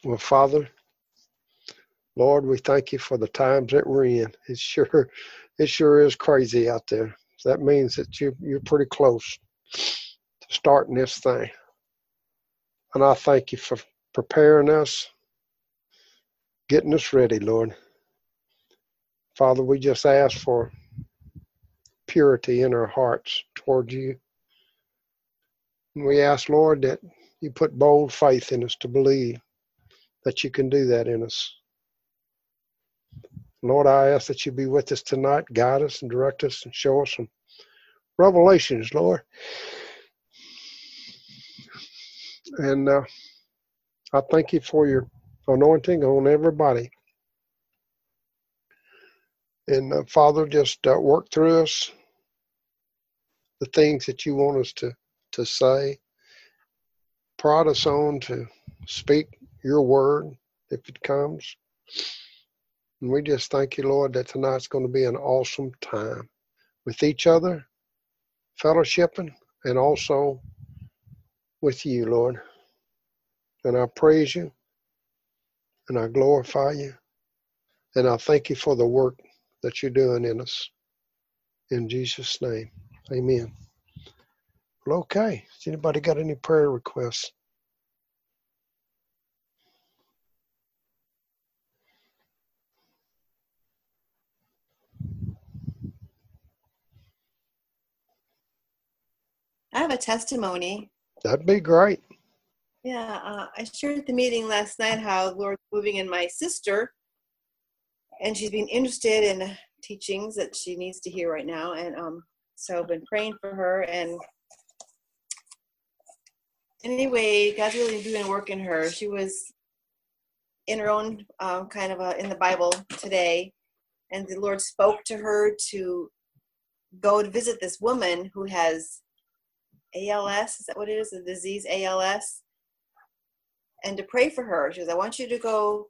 Well, Father, Lord, we thank you for the times that we're in. It sure is crazy out there. That means that you're pretty close to starting this thing. And I thank you for preparing us, getting us ready, Lord. Father, we just ask for purity in our hearts toward you. And we ask, Lord, that you put bold faith in us to believe that you can do that in us. Lord, I ask that you be with us tonight, guide us and direct us and show us some revelations, Lord. And I thank you for your anointing on everybody. And Father, just work through us the things that you want us to say. Prod us on to speak your word if it comes. And we just thank you, Lord, that tonight's going to be an awesome time with each other, fellowshipping, and also with you, Lord. And I praise you, and I glorify you, and I thank you for the work that you're doing in us. In Jesus' name, amen. Well, okay. Has anybody got any prayer requests? I have a testimony. That'd be great. Yeah, I shared at the meeting last night how the Lord's moving in my sister, and she's been interested in teachings that she needs to hear right now, and so I've been praying for her. And anyway, God's really doing work in her. She was in her own in the Bible today, and the Lord spoke to her to go to visit this woman who has ALS. Is that what it is? The disease ALS. And to pray for her. She goes, I want you to go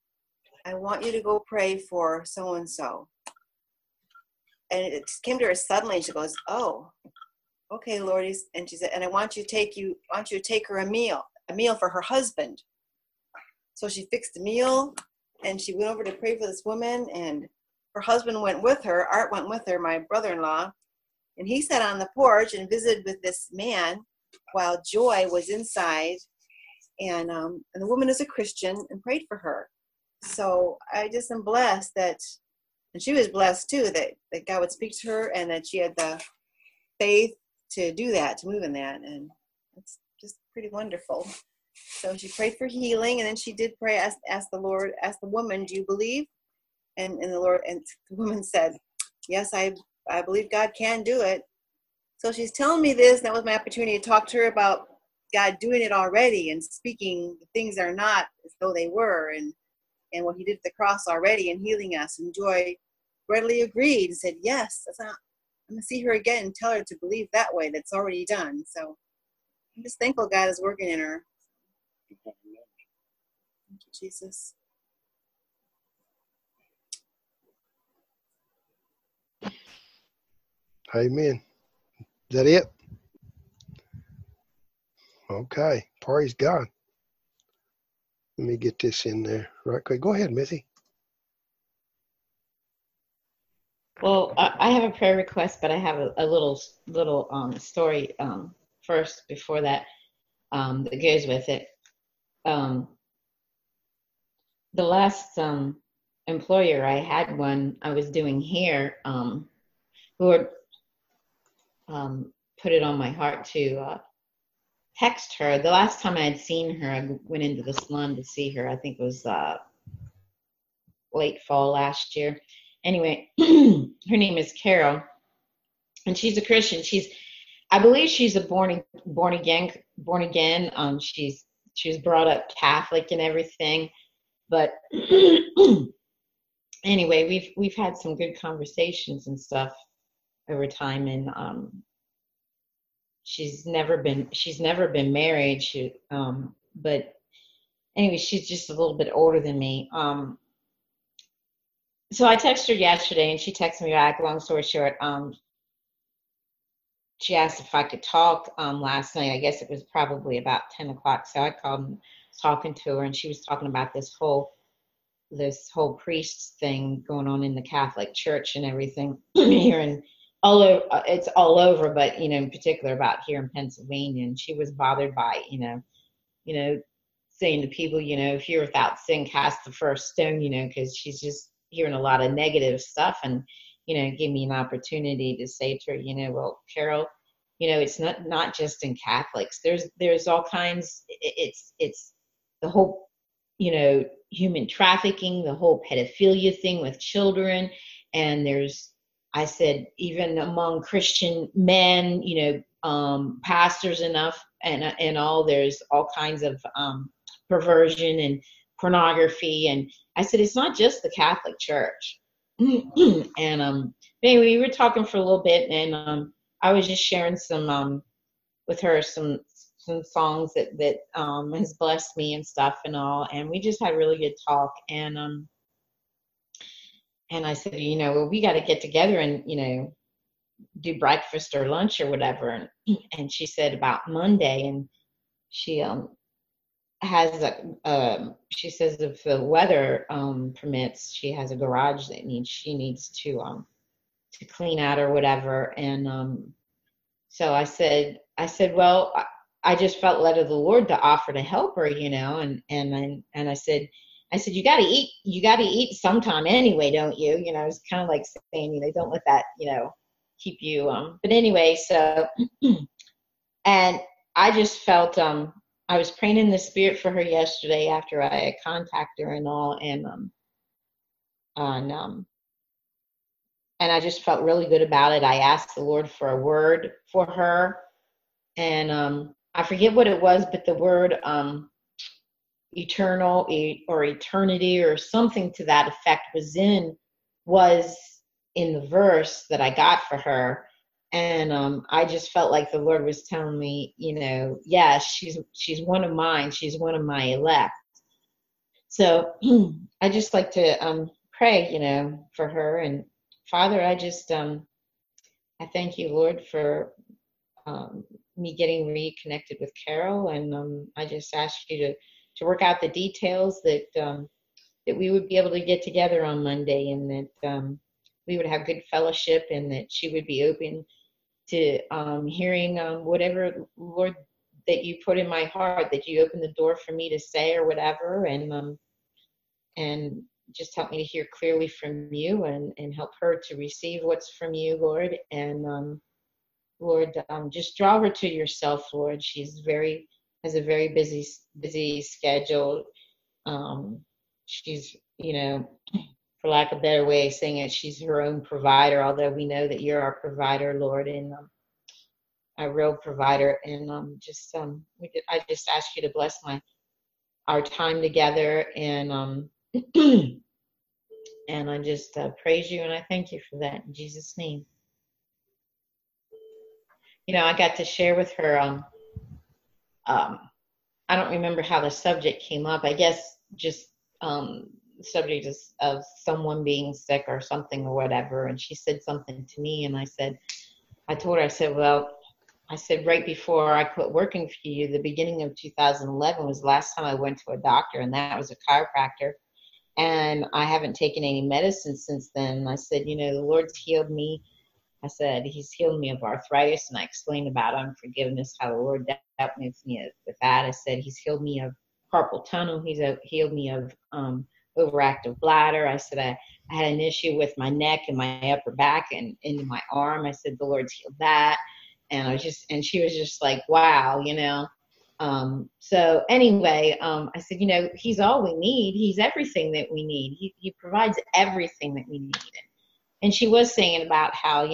pray for so-and-so. And it came to her suddenly. She goes, oh, okay, Lord. And she said, and I want you to take her a meal for her husband. So she fixed a meal, and she went over to pray for this woman, and her husband went with her. Art went with her, my brother-in-law, and he sat on the porch and visited with this man while Joy was inside. And the woman is a Christian, and prayed for her. So I just am blessed that, and she was blessed too, that God would speak to her, and that she had the faith to do that, to move in that. And it's just pretty wonderful. So she prayed for healing, and then she did pray, ask the woman, do you believe? And the woman said, yes, I believe God can do it. So she's telling me this, and that was my opportunity to talk to her about God doing it already and speaking the things that are not as though they were, and what he did at the cross already and healing us. And Joy readily agreed and said, yes, I'm going to see her again and tell her to believe that way. That's already done. So I'm just thankful God is working in her. Thank you, Jesus. Amen. Is that it? Okay. Praise God. Let me get this in there right quick. Go ahead, Missy. Well, I have a prayer request, but I have a little story first before that that goes with it. The last employer I had I was doing hair, who had put it on my heart to text her. The last time I had seen her, I went into the salon to see her. I think it was late fall last year. Anyway, her name is Carol, and she's a Christian. I believe she's a born again. She was brought up Catholic and everything, but anyway, we've had some good conversations and stuff over time, and she's never been married. But anyway, she's just a little bit older than me. So I texted her yesterday, and she texted me back. Long story short, she asked if I could talk last night. I guess it was probably about 10 o'clock. So I called and was talking to her, and she was talking about this whole priest thing going on in the Catholic Church and everything here and all over. It's all over, but in particular about here in Pennsylvania. And she was bothered by saying to people, if you're without sin, cast the first stone, because she's just hearing a lot of negative stuff. And give me an opportunity to say to her, well, Carol, it's not just in Catholics. There's all kinds. It's the whole, human trafficking, the whole pedophilia thing with children. And I said, even among Christian men, pastors enough and all, there's all kinds of perversion and pornography. And I said, it's not just the Catholic Church. And anyway, we were talking for a little bit, and I was just sharing some with her some songs that has blessed me and stuff and all, and we just had a really good talk. And I said, well, we got to get together and do breakfast or lunch or whatever. And she said about Monday, and she has she says if the weather permits, she has a garage that she needs to clean out or whatever. And so I said, well, I just felt led of the Lord to offer to help her, and I said, you got to eat sometime anyway, don't you? It's kind of like saying, don't let that, keep you. But anyway, so, and I just felt, I was praying in the Spirit for her yesterday after I contacted her and all, and I just felt really good about it. I asked the Lord for a word for her, and I forget what it was, but the word eternal or eternity or something to that effect was in the verse that I got for her. And I just felt like the Lord was telling me, yes, she's one of mine. She's one of my elect. So I just like to pray, for her. And Father, I just I thank you, Lord, for me getting reconnected with Carol, and I just ask you to work out the details that we would be able to get together on Monday, and that we would have good fellowship, and that she would be open to hearing whatever, Lord, that you put in my heart, that you open the door for me to say or whatever, and just help me to hear clearly from you, and help her to receive what's from you, Lord. And Lord, just draw her to yourself, Lord. She's has a very busy schedule. She's, for lack of a better way of saying it, she's her own provider, although we know that you're our provider, Lord, and our real provider. And I just ask you to bless our time together, and and I just praise you, and I thank you for that in Jesus' name. I got to share with her, I don't remember how the subject came up. I guess just the subject of someone being sick or something or whatever. And she said something to me, and I told her, well, right before I quit working for you, the beginning of 2011 was the last time I went to a doctor, and that was a chiropractor. And I haven't taken any medicine since then. I said, the Lord's healed me. I said, he's healed me of arthritis, and I explained about unforgiveness, how the Lord dealt with me with that. I said, he's healed me of carpal tunnel. He's healed me of overactive bladder. I said, I had an issue with my neck and my upper back and into my arm. I said, the Lord's healed that. And she was just like, wow, So anyway, I said, he's all we need. He's everything that we need. He provides everything that we need. And she was saying about how,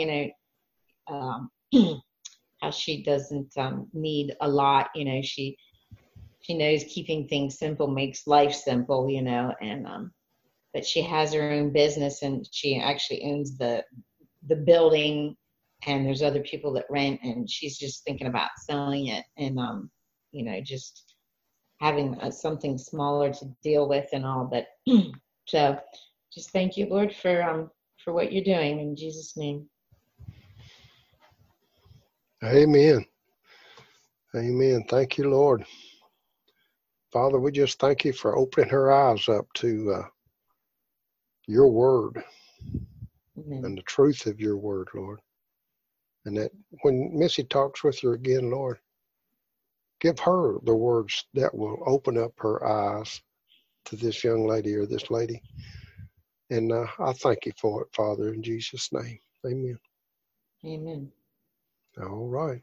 how she doesn't need a lot. She knows keeping things simple makes life simple, and but she has her own business, and she actually owns the building, and there's other people that rent, and she's just thinking about selling it, and just having something smaller to deal with and all. But so just thank you, Lord, for what you're doing in Jesus' name. Amen. Amen. Thank you, Lord. Father, we just thank you for opening her eyes up to your word Amen. and the truth of your word, Lord. And that when Missy talks with you again, Lord, give her the words that will open up her eyes to this young lady or this lady. And I thank you for it, Father, in Jesus' name. Amen. Amen. All right.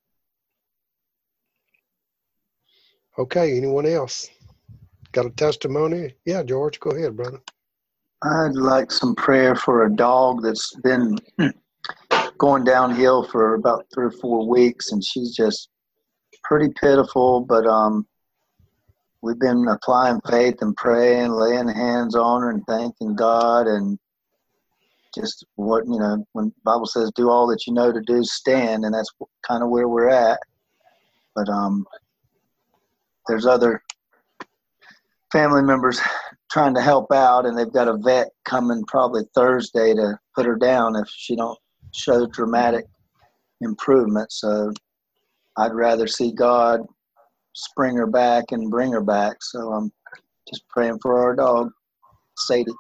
Okay, anyone else? Got a testimony? Yeah, George, go ahead, brother. I'd like some prayer for a dog that's been going downhill for about 3 or 4 weeks, and she's just pretty pitiful, but we've been applying faith and praying, laying hands on her and thanking God, and just what, when the Bible says do all that you know to do, stand, and that's kind of where we're at. But there's other family members trying to help out, and they've got a vet coming probably Thursday to put her down if she don't show dramatic improvement. So I'd rather see God spring her back and bring her back. So I'm just praying for our dog, Sadie.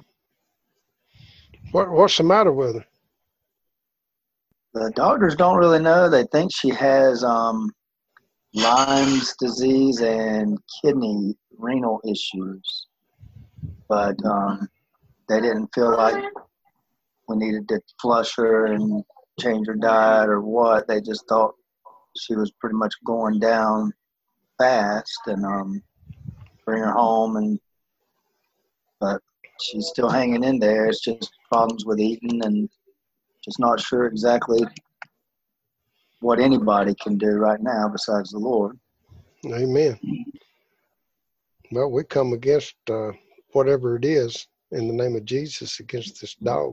What's the matter with her? The doctors don't really know. They think she has Lyme's disease and kidney renal issues, but they didn't feel like we needed to flush her and change her diet or what. They just thought she was pretty much going down fast, and bring her home, but she's still hanging in there. It's just problems with eating, and just not sure exactly what anybody can do right now besides the Lord. Amen. Well, we come against whatever it is in the name of Jesus against this dog.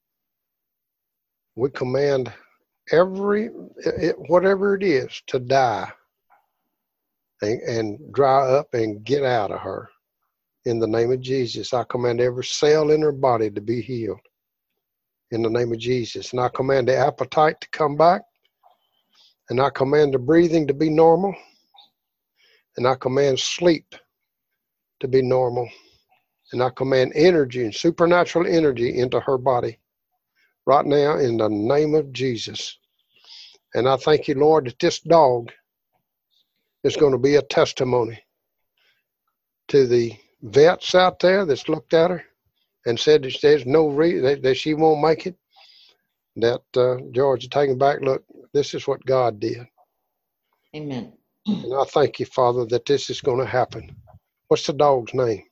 We command whatever it is to die and dry up and get out of her. In the name of Jesus, I command every cell in her body to be healed. In the name of Jesus. And I command the appetite to come back. And I command the breathing to be normal. And I command sleep to be normal. And I command energy and supernatural energy into her body right now in the name of Jesus. And I thank you, Lord, that this dog is going to be a testimony to the vets out there that's looked at her and said that there's no reason that she won't make it. That George is taking back, look, this is what God did. Amen. And I thank you, Father, that this is going to happen. What's the dog's name?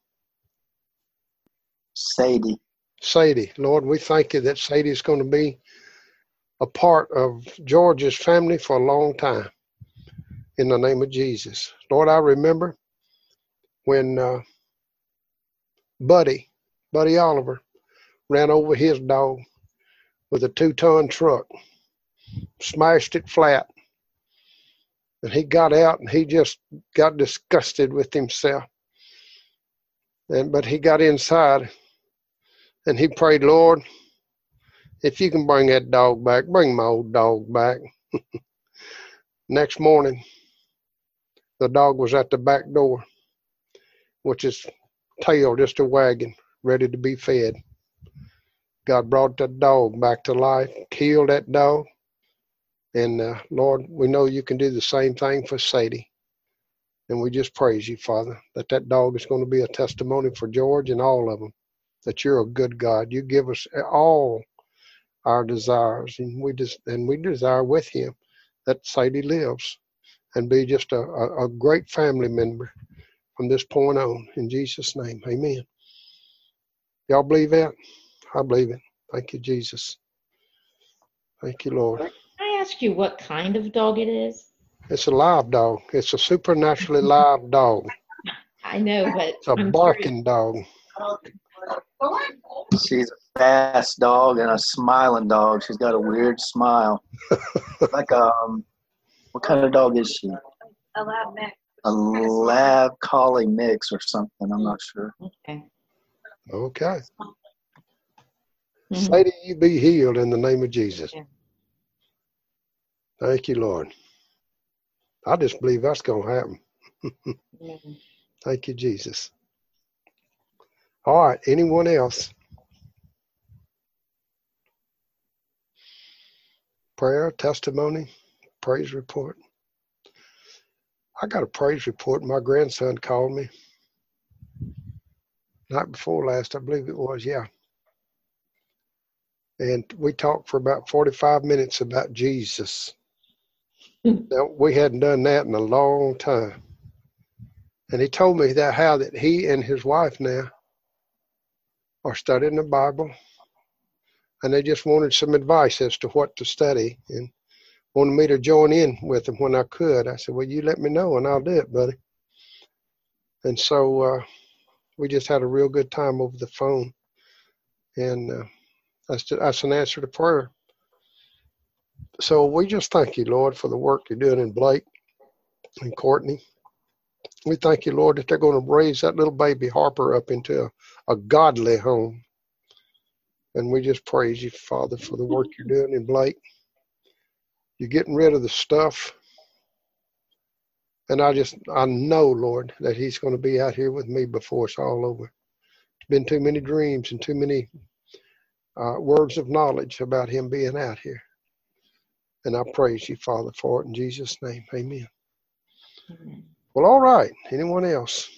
Sadie. Sadie. Lord, we thank you that Sadie is going to be a part of George's family for a long time. In the name of Jesus. Lord, I remember when Buddy Oliver ran over his dog with a 2-ton truck, smashed it flat. And he got out and he just got disgusted with himself. But he got inside and he prayed, Lord, if you can bring that dog back, bring my old dog back. Next morning, the dog was at the back door, with his tail just a wagging, ready to be fed. God brought that dog back to life, healed that dog. And Lord, we know you can do the same thing for Sadie. And we just praise you, Father, that dog is going to be a testimony for George and all of them, that you're a good God. You give us all our desires, and we desire with him that Sadie lives and be just a great family member from this point on. In Jesus' name, amen. Y'all believe that? I believe it. Thank you, Jesus. Thank you, Lord. Can I ask you what kind of dog it is? It's a live dog. It's a supernaturally live dog. I know, but It's a barking dog. She's a fast dog and a smiling dog. She's got a weird smile. Like what kind of dog is she? A lab mix. A lab collie mix or something. I'm not sure. Okay. Okay. Mhm. Sadie, you be healed in the name of Jesus. Yeah. Thank you, Lord. I just believe that's going to happen. Amen. Thank you, Jesus. All right. Anyone else? Prayer, testimony, praise report. I got a praise report. My grandson called me night before last, I believe it was. Yeah. And we talked for about 45 minutes about Jesus. Now, we hadn't done that in a long time. And he told me that how that he and his wife now are studying the Bible, and they just wanted some advice as to what to study and wanted me to join in with them when I could. I said, well, you let me know and I'll do it, buddy. And so we just had a real good time over the phone. And that's an answer to prayer. So we just thank you, Lord, for the work you're doing in Blake and Courtney. We thank you, Lord, that they're going to raise that little baby Harper up into a godly home. And we just praise you, Father, for the work you're doing in Blake. You're getting rid of the stuff. And I know, Lord, that he's going to be out here with me before it's all over. There's been too many dreams and too many words of knowledge about him being out here. And I praise you, Father, for it in Jesus' name. Amen. Amen. Well, all right. Anyone else?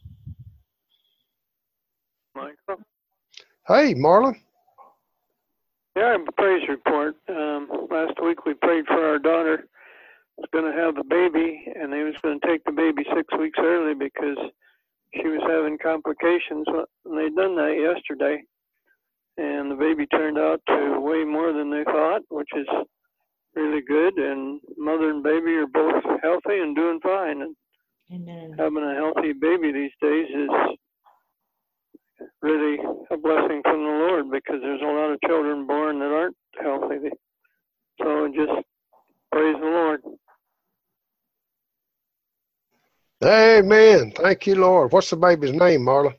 Michael? Hey, Marlon. Yeah, I have a praise report. Last week we prayed for our daughter was going to have the baby, and they was going to take the baby 6 weeks early because she was having complications. And they'd done that yesterday, and the baby turned out to weigh more than they thought, which is really good. And mother and baby are both healthy and doing fine. And Amen. having a healthy baby these days is really a blessing from the Lord, because there's a lot of children born that aren't healthy. So just praise the Lord. Amen. Thank you, Lord. What's the baby's name, Marla?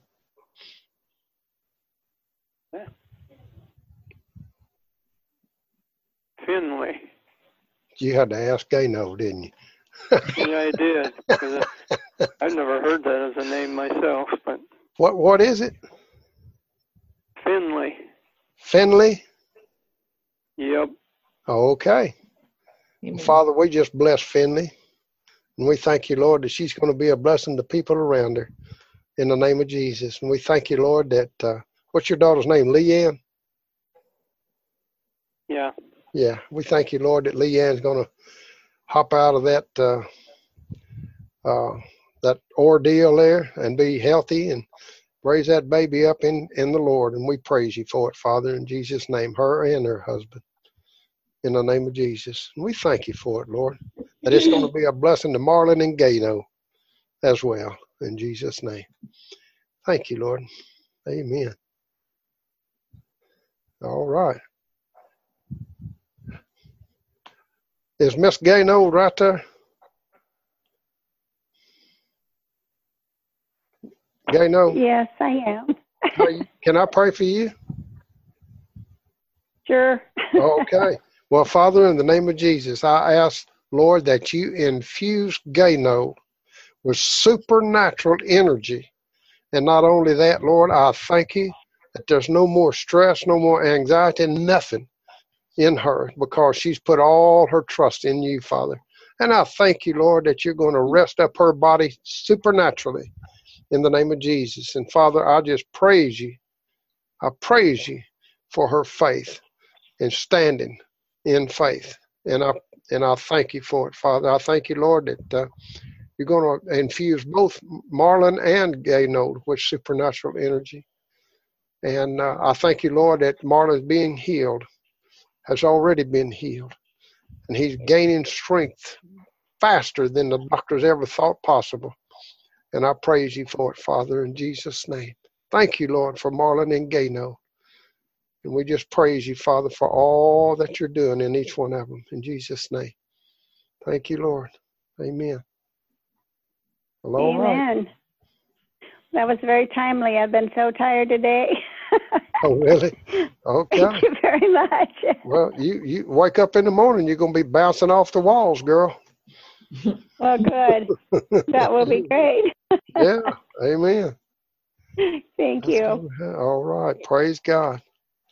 Finley. You had to ask Gano, didn't you? Yeah, I did, because I've never heard that as a name myself. But What is it? Finley. Finley? Yep. Okay. Amen. Father, we just bless Finley. And we thank you, Lord, that she's going to be a blessing to people around her in the name of Jesus. And we thank you, Lord, that, what's your daughter's name? Leanne? Yeah. Yeah. We thank you, Lord, that Leanne's going to hop out of that ordeal there and be healthy and raise that baby up in the Lord. And we praise you for it, Father, in Jesus' name, her and her husband, in the name of Jesus. And we thank you for it, Lord, that it's going to be a blessing to Marlon and Gano as well, in Jesus' name. Thank you, Lord. Amen. All right. Is Miss Gano right there? Gano? Yes, I am. Can I pray for you? Sure. Okay. Well, Father, in the name of Jesus, I ask, Lord, that you infuse Gano with supernatural energy. And not only that, Lord, I thank you that there's no more stress, no more anxiety, nothing in her, because she's put all her trust in you, Father. And I thank you, Lord, that you're going to rest up her body supernaturally in the name of Jesus. And Father, I just praise you. I praise you for her faith and standing in faith. And I thank you for it, Father. I thank you, Lord, that you're going to infuse both Marlon and Gano with supernatural energy. And I thank you, Lord, that Marlon's being healed, has already been healed. And he's gaining strength faster than the doctors ever thought possible. And I praise you for it, Father, in Jesus' name. Thank you, Lord, for Marlon and Gano. And we just praise you, Father, for all that you're doing in each one of them, in Jesus' name. Thank you, Lord. Amen. Well, all right. Amen. That was very timely. I've been so tired today. Oh, really? Okay. Thank you very much. Well, you wake up in the morning, you're going to be bouncing off the walls, girl. Well, good. That will be great. Yeah. Amen. Thank That's you. all right. Praise God.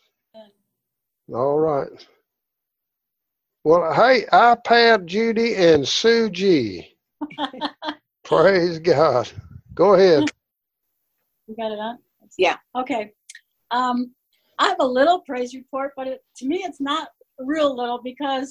All right. Well, hey, iPad Judy and Sue G. Praise God. Go ahead. You got it on? Yeah. Okay. I have a little praise report, but to me, it's not real little because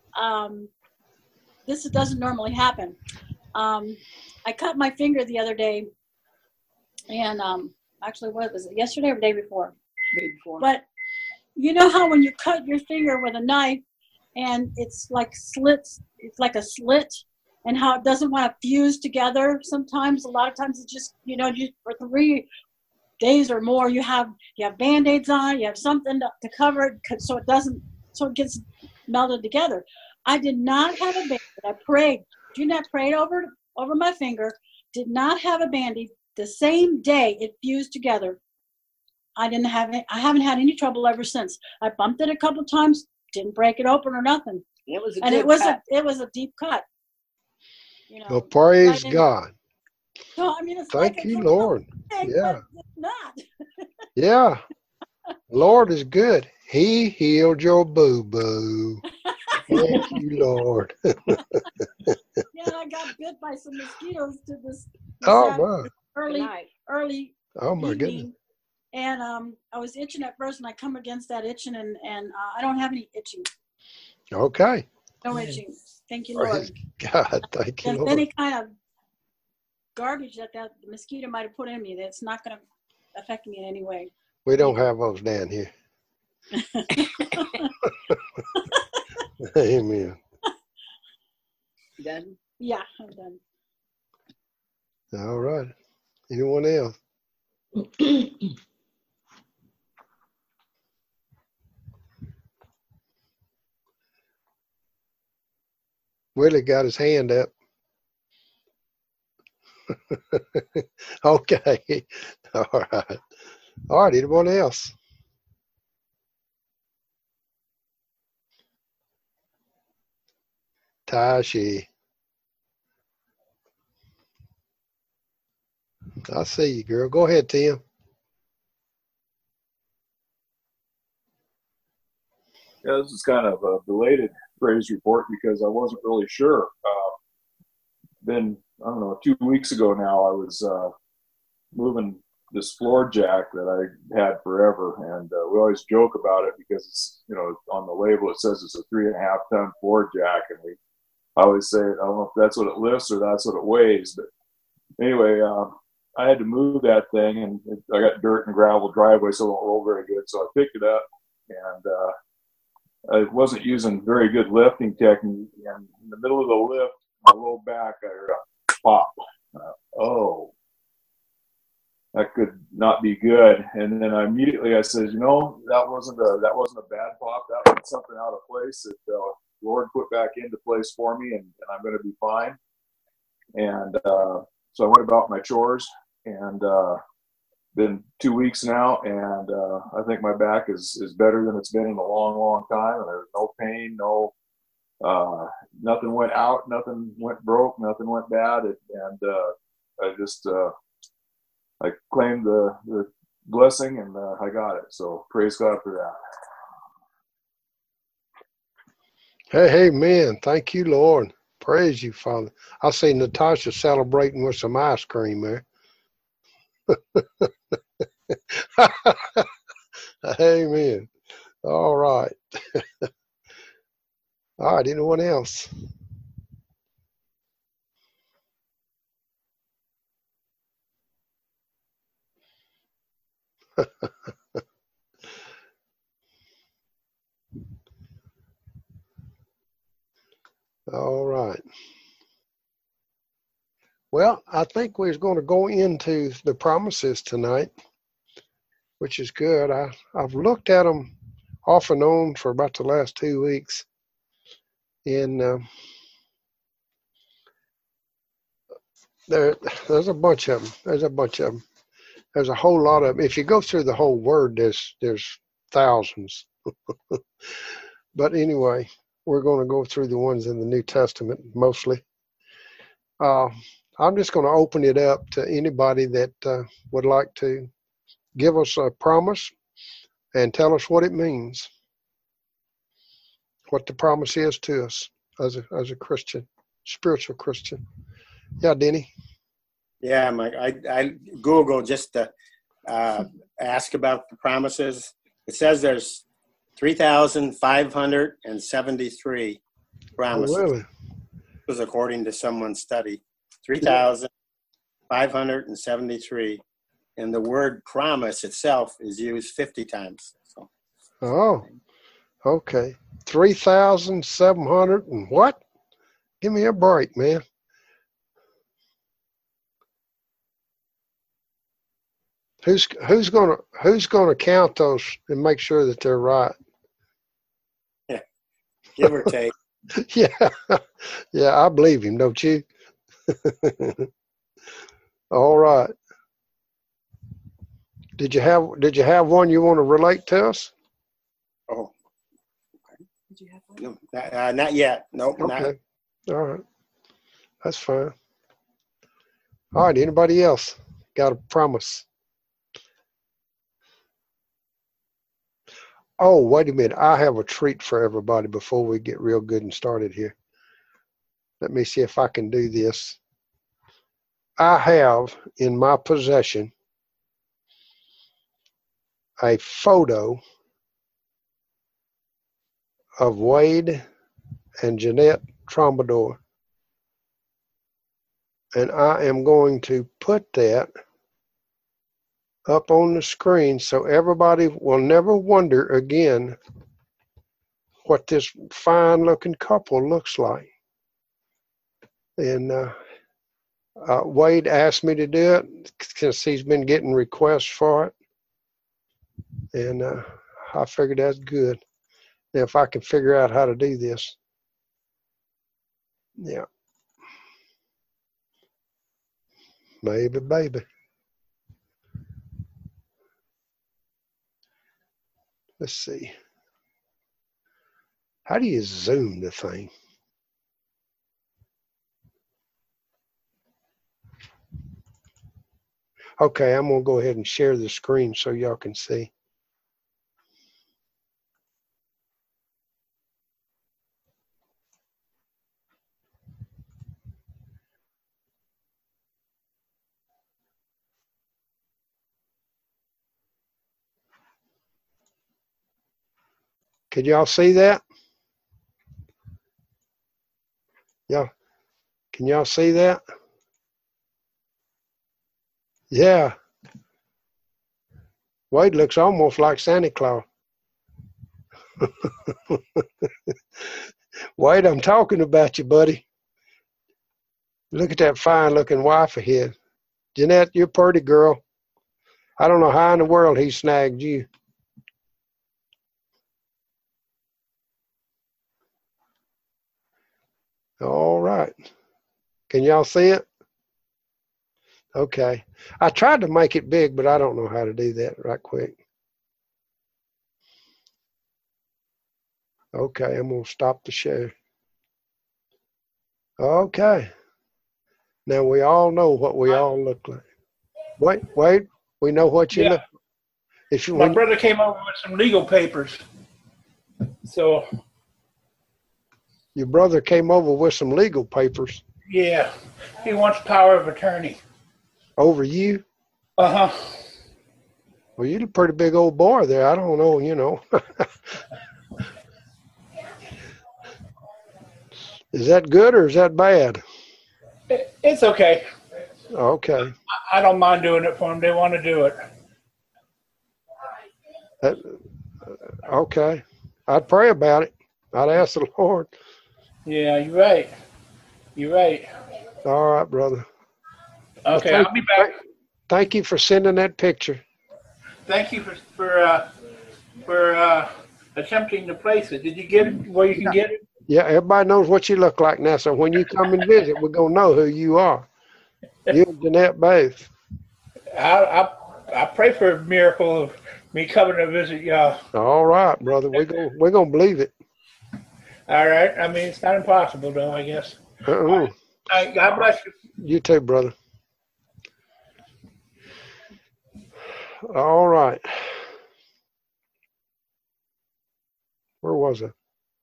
this doesn't normally happen. I cut my finger the other day, and actually, what was it? Yesterday or the day before? Day before. But you know how when you cut your finger with a knife, and it's like slits, it's like a slit, and how it doesn't want to fuse together. Sometimes, a lot of times, it's just for 3 days or more, you have Band-Aids on, you have something to cover it so it gets melded together. I did not have a Band-Aid. I prayed. Jeanette prayed over my finger. Did not have a Band-Aid. The same day it fused together. I haven't had any trouble ever since. I bumped it a couple of times, didn't break it open or nothing. It was a and good it was cut. it was a deep cut. Well, praise right God. So I mean, it's Thank like a you, trivial Lord. thing, Yeah. but it's not. Yeah. Lord is good. He healed your boo-boo. Thank you, Lord. Yeah, and I got bit by some mosquitoes to this Oh, my. early Oh, my evening. goodness. And I was itching at first, and I come against that itching, and I don't have any itching. Okay. No itching. Thank you, Praise Lord. God. Thank you, And Lord. any kind of garbage that mosquito might have put in me, that's not going to affect me in any way. We don't have those down here. Amen. Done? Yeah, I'm done. All right. Anyone else? Willie got his hand up. Okay. All right. All right. Anyone else? Tashi. I see you, girl. Go ahead, Tim. Yeah, this is kind of a belated praise report because I wasn't really sure. Then, I don't know, 2 weeks ago now, I was moving this floor jack that I had forever. And we always joke about it because it's, on the label, it says it's a 3.5 ton floor jack. And I always say, I don't know if that's what it lifts or that's what it weighs. But anyway, I had to move that thing, and I got dirt and gravel driveway, so it won't roll very good. So I picked it up, and I wasn't using very good lifting technique. And in the middle of the lift, my low back, I heard a pop. Oh, that could not be good. And then I said, that wasn't a bad pop. That was something out of place that the Lord put back into place for me, and I'm going to be fine. And so I went about my chores, and been 2 weeks now, and I think my back is better than it's been in a long, long time. And there's no pain, nothing went out, nothing went broke, nothing went bad. I claimed the blessing, and I got it. So praise God for that. Hey, man. Thank you, Lord. Praise you, Father. I see Natasha celebrating with some ice cream there. Amen. All right. All right. Anyone else? All right. Well, I think we're going to go into the promises tonight, which is good. I've looked at them off and on for about the last 2 weeks, and there's a bunch of them. There's a whole lot of, if you go through the whole word, there's thousands. But anyway, we're going to go through the ones in the New Testament mostly. I'm just going to open it up to anybody that would like to give us a promise and tell us what it means, what the promise is to us as a Christian, spiritual Christian. Yeah, Denny. Yeah, Mike. I Googled just to ask about the promises. It says there's 3,573 promises. Oh, really? This was according to someone's study. 3,573, and the word promise itself is used 50 times. So. Oh, okay. 3,700 and what? Give me a break, man. Who's gonna count those and make sure that they're right? Yeah, give or take. Yeah, I believe him, don't you? All right. Did you have one you want to relate to us? Oh, did you have one? No, not yet. Nope. Okay. All right. That's fine. All right. Anybody else got a promise? Oh, wait a minute. I have a treat for everybody before we get real good and started here. Let me see if I can do this. I have in my possession a photo of Wade and Jeanette Trombador. And I am going to put that up on the screen so everybody will never wonder again what this fine looking couple looks like. And Wade asked me to do it because he's been getting requests for it. And I figured that's good. Now, if I can figure out how to do this. Yeah. Maybe, baby. Let's see. How do you zoom the thing? Okay, I'm going to go ahead and share the screen so y'all can see. Could y'all see that? Yeah. Can y'all see that? Yeah. Wade looks almost like Santa Claus. Wade, I'm talking about you, buddy. Look at that fine looking wife of his. Jeanette, you're a pretty girl. I don't know how in the world he snagged you. All right. Can y'all see it? Okay. I tried to make it big, but I don't know how to do that right quick. Okay, I'm going to stop the show. Okay. Now we all know what we all look like. Wait. We know what you look like. My brother came over with some legal papers. So. Your brother came over with some legal papers. Yeah. He wants power of attorney. Over you? Uh-huh. Well, you're a pretty big old boy there. I don't know, you know. Is that good or is that bad? It's okay. Okay. I don't mind doing it for them. They want to do it. Okay. I'd pray about it. I'd ask the Lord. Yeah, you're right. You're right. All right, brother. Okay, well, I'll be back. Thank you for sending that picture. Thank you for attempting to place it. Did you get it where you can get it? Yeah, everybody knows what you look like now, so when you come and visit, we're going to know who you are. You and Jeanette both. I I pray for a miracle of me coming to visit y'all. All right, brother. We're gonna believe it. All right. I mean, it's not impossible, though, I guess. Uh-uh. God bless you. You too, brother. All right. Where was I?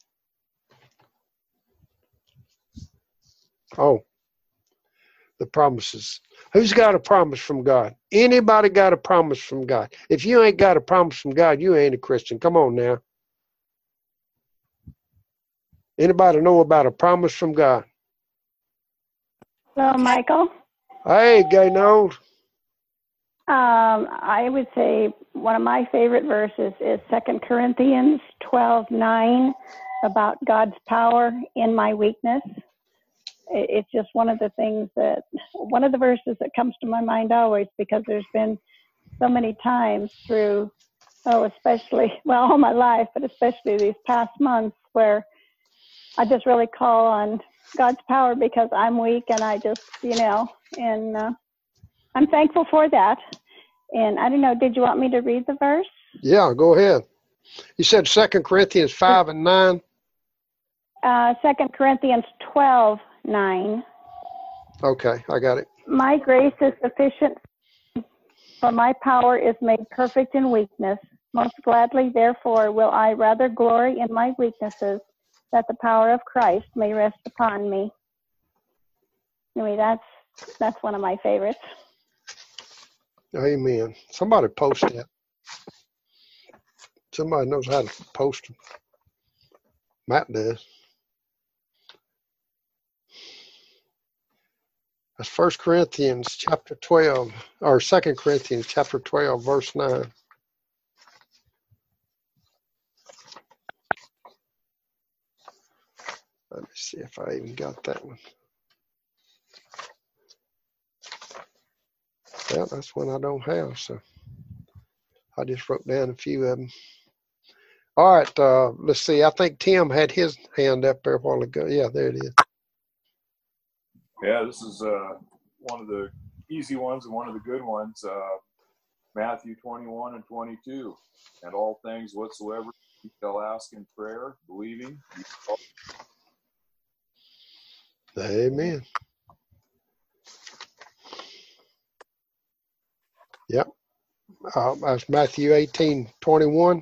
Oh, the promises. Who's got a promise from God? Anybody got a promise from God? If you ain't got a promise from God, you ain't a Christian. Come on now. Anybody know about a promise from God? Hello, Michael. Hey, Gay Nose. I would say one of my favorite verses is 2 Corinthians 12:9 about God's power in my weakness. It's just one of the verses that comes to my mind always, because there's been so many times through, especially, all my life, but especially these past months, where I just really call on God's power because I'm weak, and I just, and I'm thankful for that. And I don't know, did you want me to read the verse? Yeah, go ahead. You said 2 Corinthians 5 and 9? 2 Corinthians 12:9. Okay, I got it. My grace is sufficient, for my power is made perfect in weakness. Most gladly, therefore, will I rather glory in my weaknesses, that the power of Christ may rest upon me. Anyway, that's one of my favorites. Amen. Somebody post that. Somebody knows how to post them. Matt does. That's 1 Corinthians chapter 12, or 2 Corinthians chapter 12, verse 9. Let me see if I even got that one. Well, that's one I don't have, so I just wrote down a few of them. All right, let's see. I think Tim had his hand up there a while ago. Yeah, there it is. Yeah, this is one of the easy ones and one of the good ones. Matthew 21 and 22. And all things whatsoever you shall ask in prayer, believing. Amen. Yep. That's Matthew 18:21.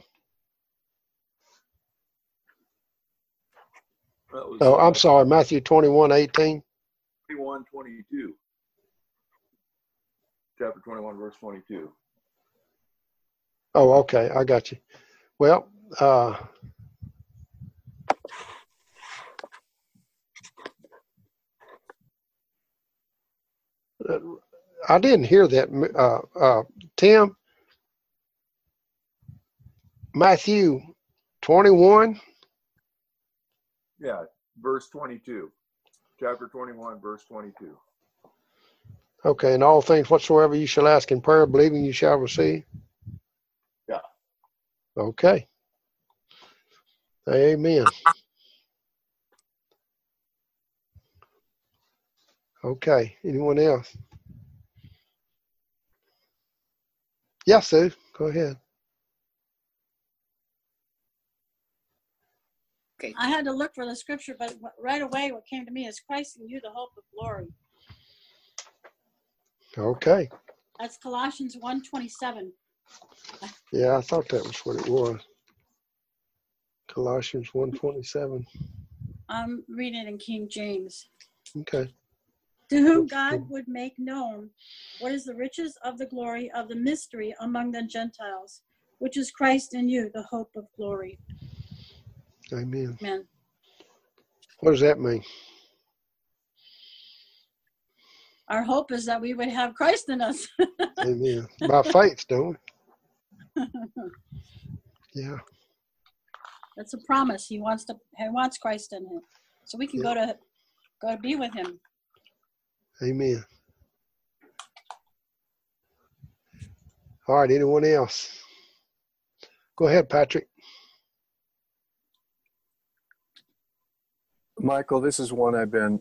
Oh, I'm sorry, Matthew 21:18. 21:22. Chapter 21, verse 22. Oh, okay, I got you. Well, I didn't hear that. Tim, Matthew 21. Yeah, verse 22. Chapter 21, verse 22. Okay, and all things whatsoever you shall ask in prayer, believing you shall receive. Yeah. Okay. Amen. Okay. Anyone else? Yes, Sue. Go ahead. Okay. I had to look for the scripture, but right away what came to me is Christ in you, the hope of glory. Okay. That's Colossians 1:27. Yeah, I thought that was what it was. Colossians 1:27. I'm reading it in King James. Okay. To whom God would make known what is the riches of the glory of the mystery among the Gentiles, which is Christ in you, the hope of glory. Amen. Amen. What does that mean? Our hope is that we would have Christ in us. Amen. By faith, don't we? Yeah. That's a promise. He wants Christ in him, so we can go to be with him. Amen. All right. Anyone else? Go ahead, Patrick. Michael, this is one I've been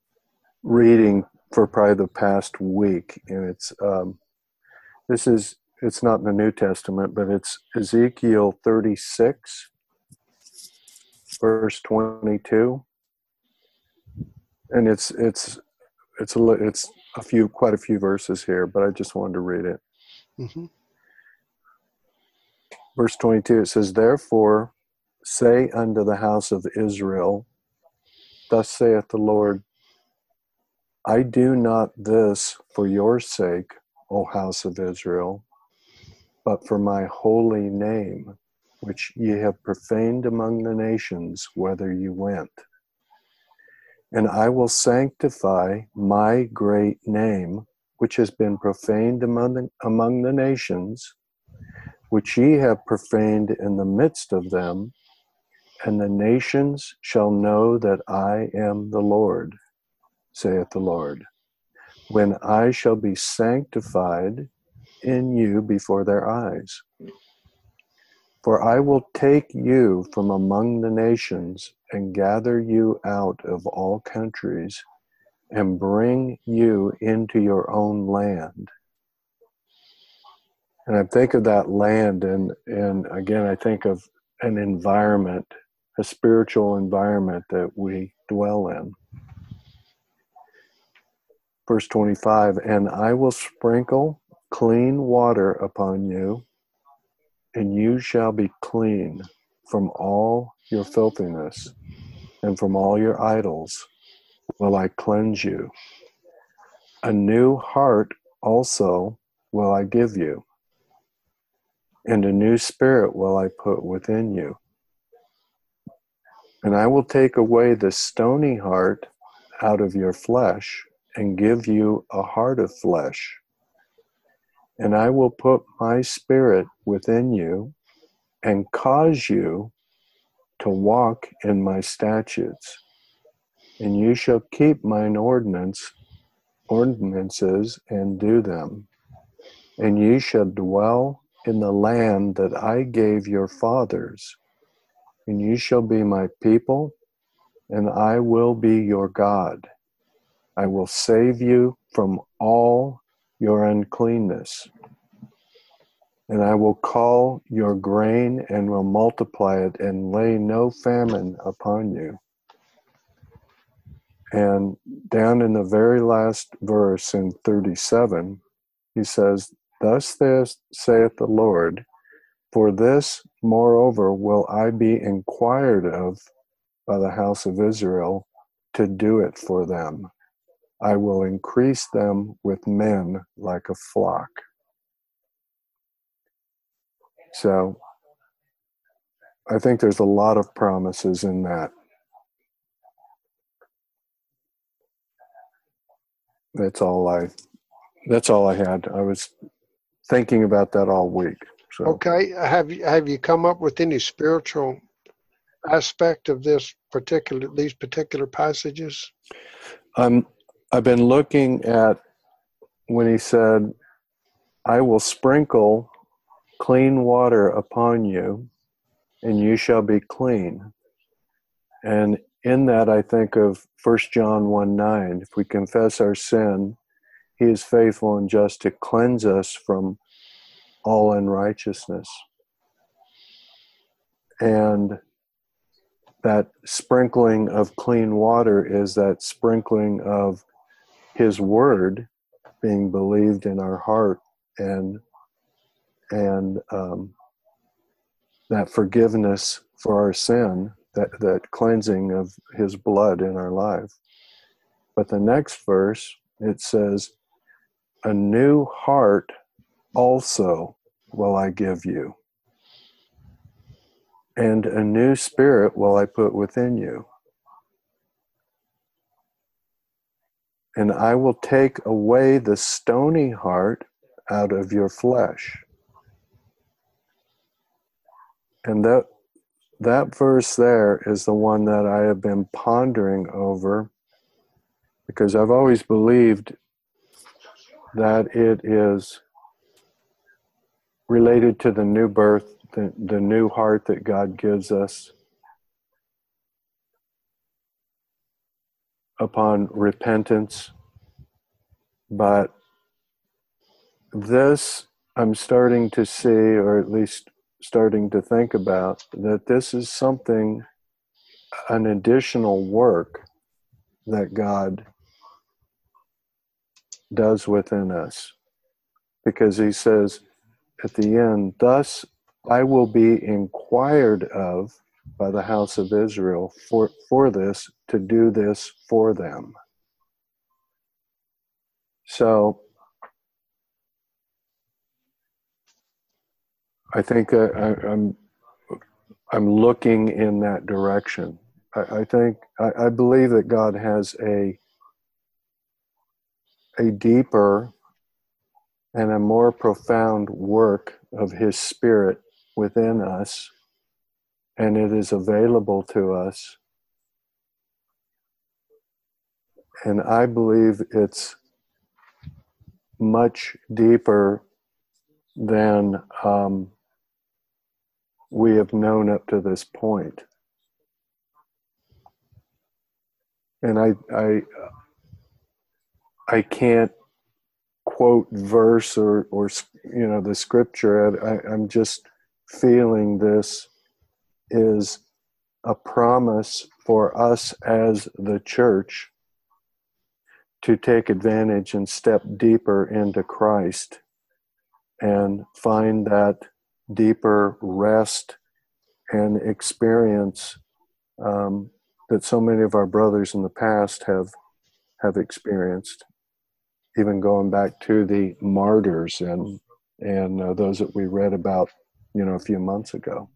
reading for probably the past week, and it's this is it's not in the New Testament, but it's Ezekiel 36, verse 22. And it's quite a few verses here, but I just wanted to read it. Mm-hmm. Verse 22, it says, "Therefore say unto the house of Israel, thus saith the Lord, I do not this for your sake, O house of Israel, but for my holy name, which ye have profaned among the nations, whither you went. And I will sanctify my great name, which has been profaned among the nations, which ye have profaned in the midst of them, and the nations shall know that I am the Lord, saith the Lord, when I shall be sanctified in you before their eyes. For I will take you from among the nations and gather you out of all countries and bring you into your own land." And I think of that land, and again, I think of an environment, a spiritual environment that we dwell in. Verse 25, "And I will sprinkle clean water upon you, and you shall be clean from all your filthiness, and from all your idols will I cleanse you. A new heart also will I give you, and a new spirit will I put within you. And I will take away the stony heart out of your flesh, and give you a heart of flesh. And I will put my spirit within you, and cause you to walk in my statutes. And you shall keep mine ordinances and do them. And ye shall dwell in the land that I gave your fathers. And you shall be my people, and I will be your God. I will save you from all your uncleanness. And I will call your grain and will multiply it and lay no famine upon you." And down in the very last verse in 37, he says, "Thus saith the Lord, for this, moreover, will I be inquired of by the house of Israel to do it for them. I will increase them with men like a flock." So I think there's a lot of promises in that. That's all I had. I was thinking about that all week. So Okay, have you come up with any spiritual aspect of these particular passages? I've been looking at when he said, "I will sprinkle clean water upon you, and you shall be clean." And in that, I think of 1 John 1:9. If we confess our sin, he is faithful and just to cleanse us from all unrighteousness. And that sprinkling of clean water is that sprinkling of his word being believed in our heart, and that forgiveness for our sin, that cleansing of his blood in our life. But the next verse, it says, "A new heart also will I give you, and a new spirit will I put within you. And I will take away the stony heart out of your flesh." And that verse there is the one that I have been pondering over, because I've always believed that it is related to the new birth, the new heart that God gives us upon repentance. But this I'm starting to see, or at least starting to think about, that this is something, an additional work that God does within us. Because he says at the end, thus I will be inquired of by the house of Israel for this, to do this for them. So I think I'm looking in that direction. I believe that God has a deeper and a more profound work of his Spirit within us, and it is available to us. And I believe it's much deeper than we have known up to this point. And I can't quote verse or the scripture. I'm just feeling this is a promise for us as the church to take advantage and step deeper into Christ and find that deeper rest and experience that so many of our brothers in the past have experienced, even going back to the martyrs and those that we read about, a few months ago.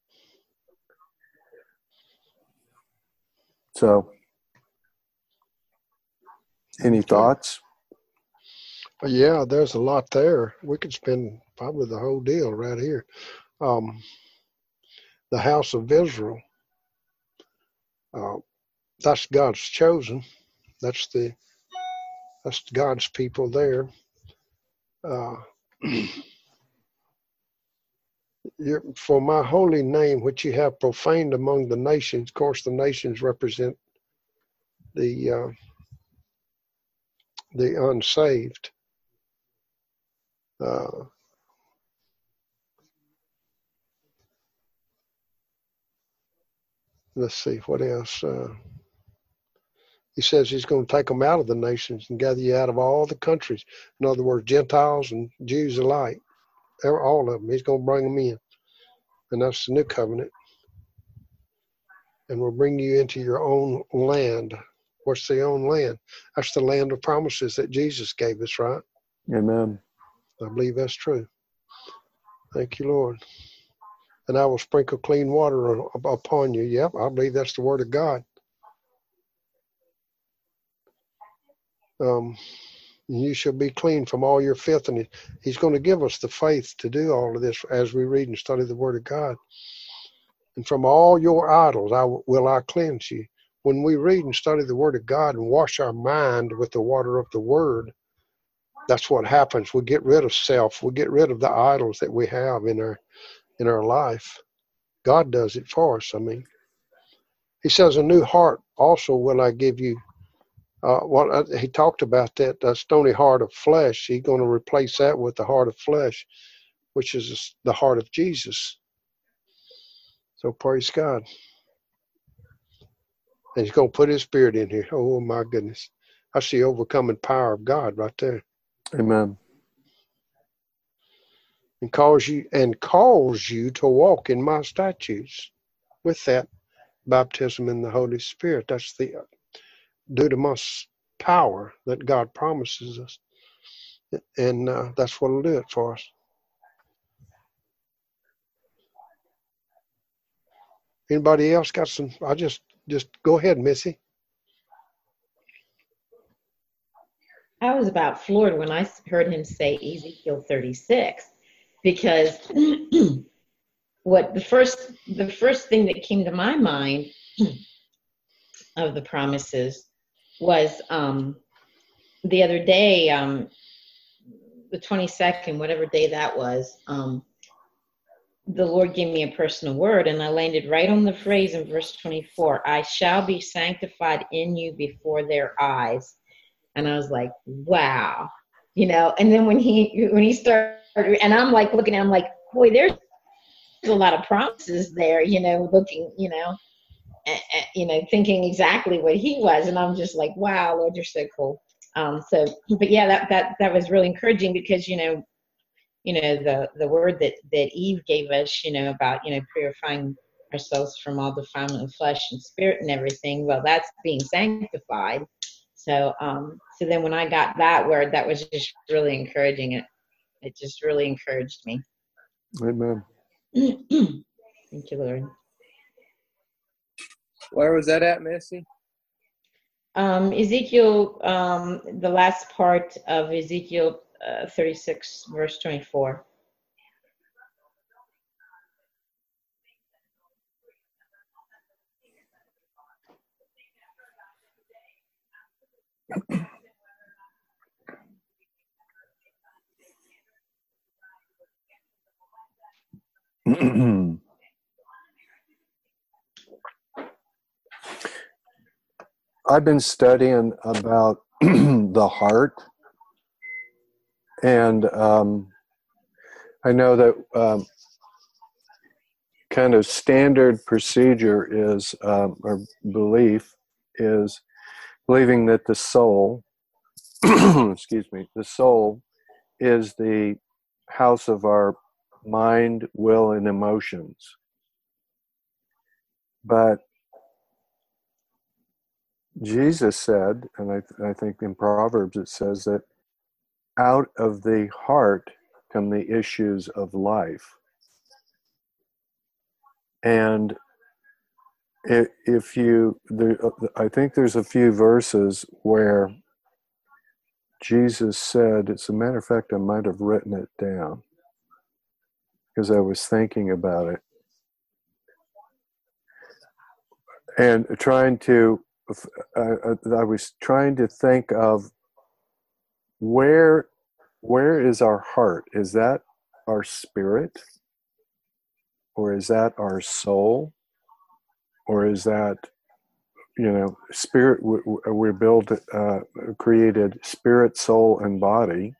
So, any thoughts? Yeah, there's a lot there. We could spend probably the whole deal right here. The house of Israel, that's God's chosen. That's God's people there. For my holy name, which you have profaned among the nations. Of course, the nations represent the unsaved. Let's see, what else? He says he's going to take them out of the nations and gather you out of all the countries. In other words, Gentiles and Jews alike. All of them. He's going to bring them in. And that's the new covenant. And will bring you into your own land. What's the own land? That's the land of promises that Jesus gave us, right? Amen. I believe that's true. Thank you, Lord. And I will sprinkle clean water upon you. Yep, I believe that's the word of God. You shall be clean from all your filth. And he's going to give us the faith to do all of this as we read and study the word of God. And from all your idols will I cleanse you. When we read and study the word of God and wash our mind with the water of the word, that's what happens. We get rid of self. We get rid of the idols that we have in our life. God does it for us. I mean, he says, a new heart also will I give you. He talked about that stony heart of flesh. He's going to replace that with the heart of flesh, which is the heart of Jesus. So praise God. And he's going to put his spirit in here. Oh my goodness. That's the overcoming power of God right there. Amen. And calls you to walk in my statutes. With that baptism in the Holy Spirit. That's the dunamis power that God promises us. And that's what will do it for us. Anybody else got some? I just go ahead, Missy. I was about floored when I heard him say Ezekiel 36, because the first thing that came to my mind of the promises was the other day, the 22nd, whatever day that was, the Lord gave me a personal word, and I landed right on the phrase in verse 24, I shall be sanctified in you before their eyes. And I was like, wow, and then when he started and I'm like looking at him like, boy, there's a lot of promises there, looking, thinking exactly what he was. And I'm just like, wow, Lord, you're so cool. But yeah, that was really encouraging because, the word that Eve gave us, about, purifying ourselves from all defilement of flesh and spirit and everything. Well, that's being sanctified. So then when I got that word, that was just really encouraging. It just really encouraged me. Amen. Thank you, Lord. Where was that at, Missy? Ezekiel, the last part of Ezekiel 36, verse 24. I've been studying about the heart, and I know that kind of standard procedure is, or belief is, believing that the soul, excuse me, the soul is the house of our mind, will, and emotions. But Jesus said, and I think in Proverbs it says that out of the heart come the issues of life. And I think there's a few verses where Jesus said, as a matter of fact, I might have written it down because I was thinking about it and I was trying to think of where is our heart? Is that our spirit? Or is that our soul? Or is that, spirit? We're built, created spirit, soul, and body.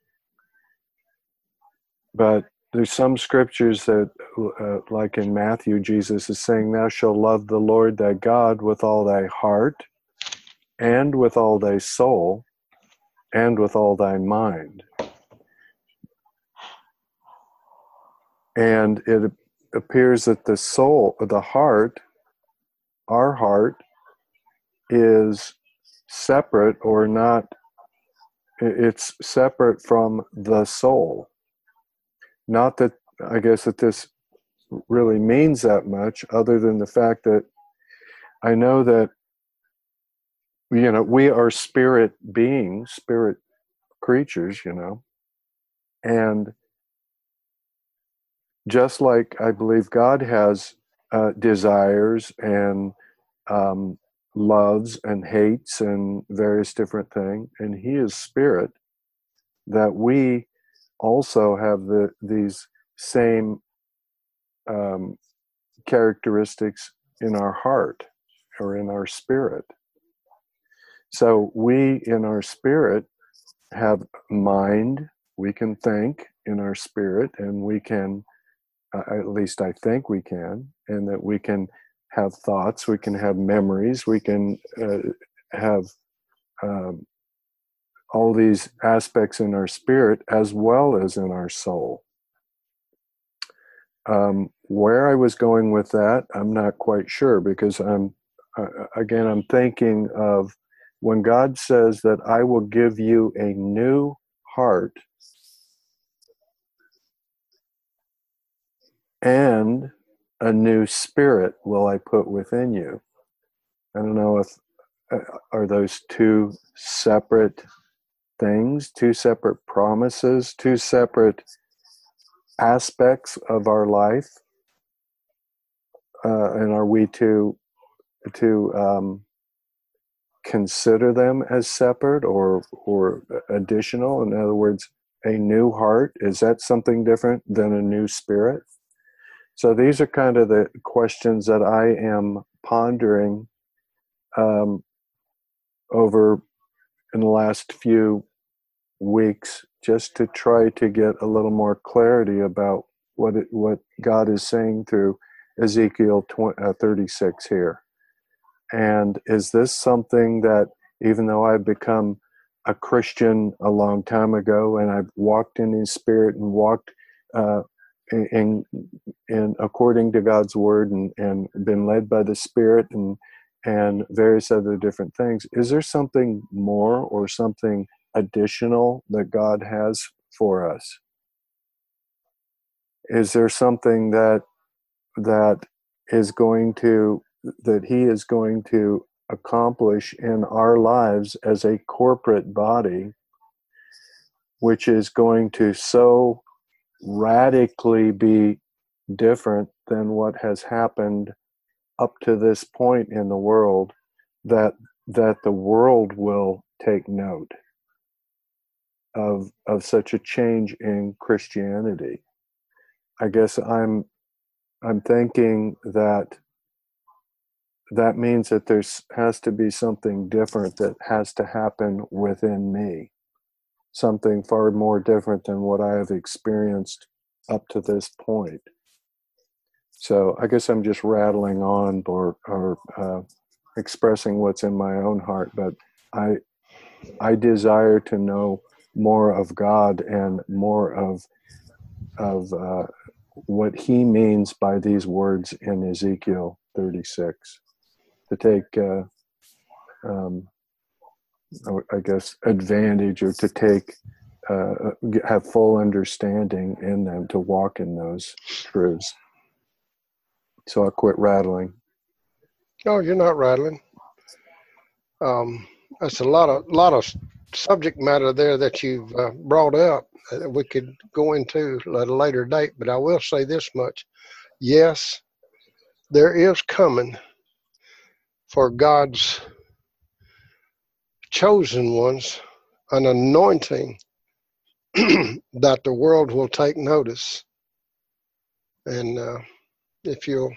But there's some scriptures that, like in Matthew, Jesus is saying, thou shalt love the Lord thy God with all thy heart, and with all thy soul, and with all thy mind. And it appears that the soul, the heart, our heart, is separate or not, it's separate from the soul. Not that, I guess that this really means that much, other than the fact that I know that, we are spirit beings, spirit creatures, and just like I believe God has desires and loves and hates and various different things, and he is spirit, that we also have these same characteristics in our heart or in our spirit. So we in our spirit have mind, we can think in our spirit, and we can, at least I think we can, and that we can have thoughts, we can have memories, we can have all these aspects in our spirit as well as in our soul. Where I was going with that, I'm not quite sure, because I'm thinking of when God says that I will give you a new heart and a new spirit will I put within you. I don't know if are those two separate things, two separate promises, two separate aspects of our life, and are we to consider them as separate or additional? In other words, a new heart, is that something different than a new spirit? So these are kind of the questions that I am pondering over in the last few weeks just to try to get a little more clarity about what God is saying through Ezekiel 36 here. And is this something that, even though I've become a Christian a long time ago, and I've walked in His Spirit and walked in according to God's Word and been led by the Spirit and various other different things, is there something more or something additional that God has for us? Is there something that is going to, that He is going to accomplish in our lives as a corporate body, which is going to so radically be different than what has happened up to this point in the world, that the world will take note of such a change in Christianity? I guess I'm thinking that means that has to be something different that has to happen within me, something far more different than what I have experienced up to this point. So I guess I'm just rattling on or expressing what's in my own heart, but I desire to know more of God and more of what He means by these words in Ezekiel 36. To take, I guess, advantage, or to take, have full understanding in them, to walk in those truths. So I'll quit rattling. No, you're not rattling. That's a lot of subject matter there that you've brought up that we could go into at a later date, but I will say this much. Yes, there is coming for God's chosen ones an anointing that the world will take notice. And if you'll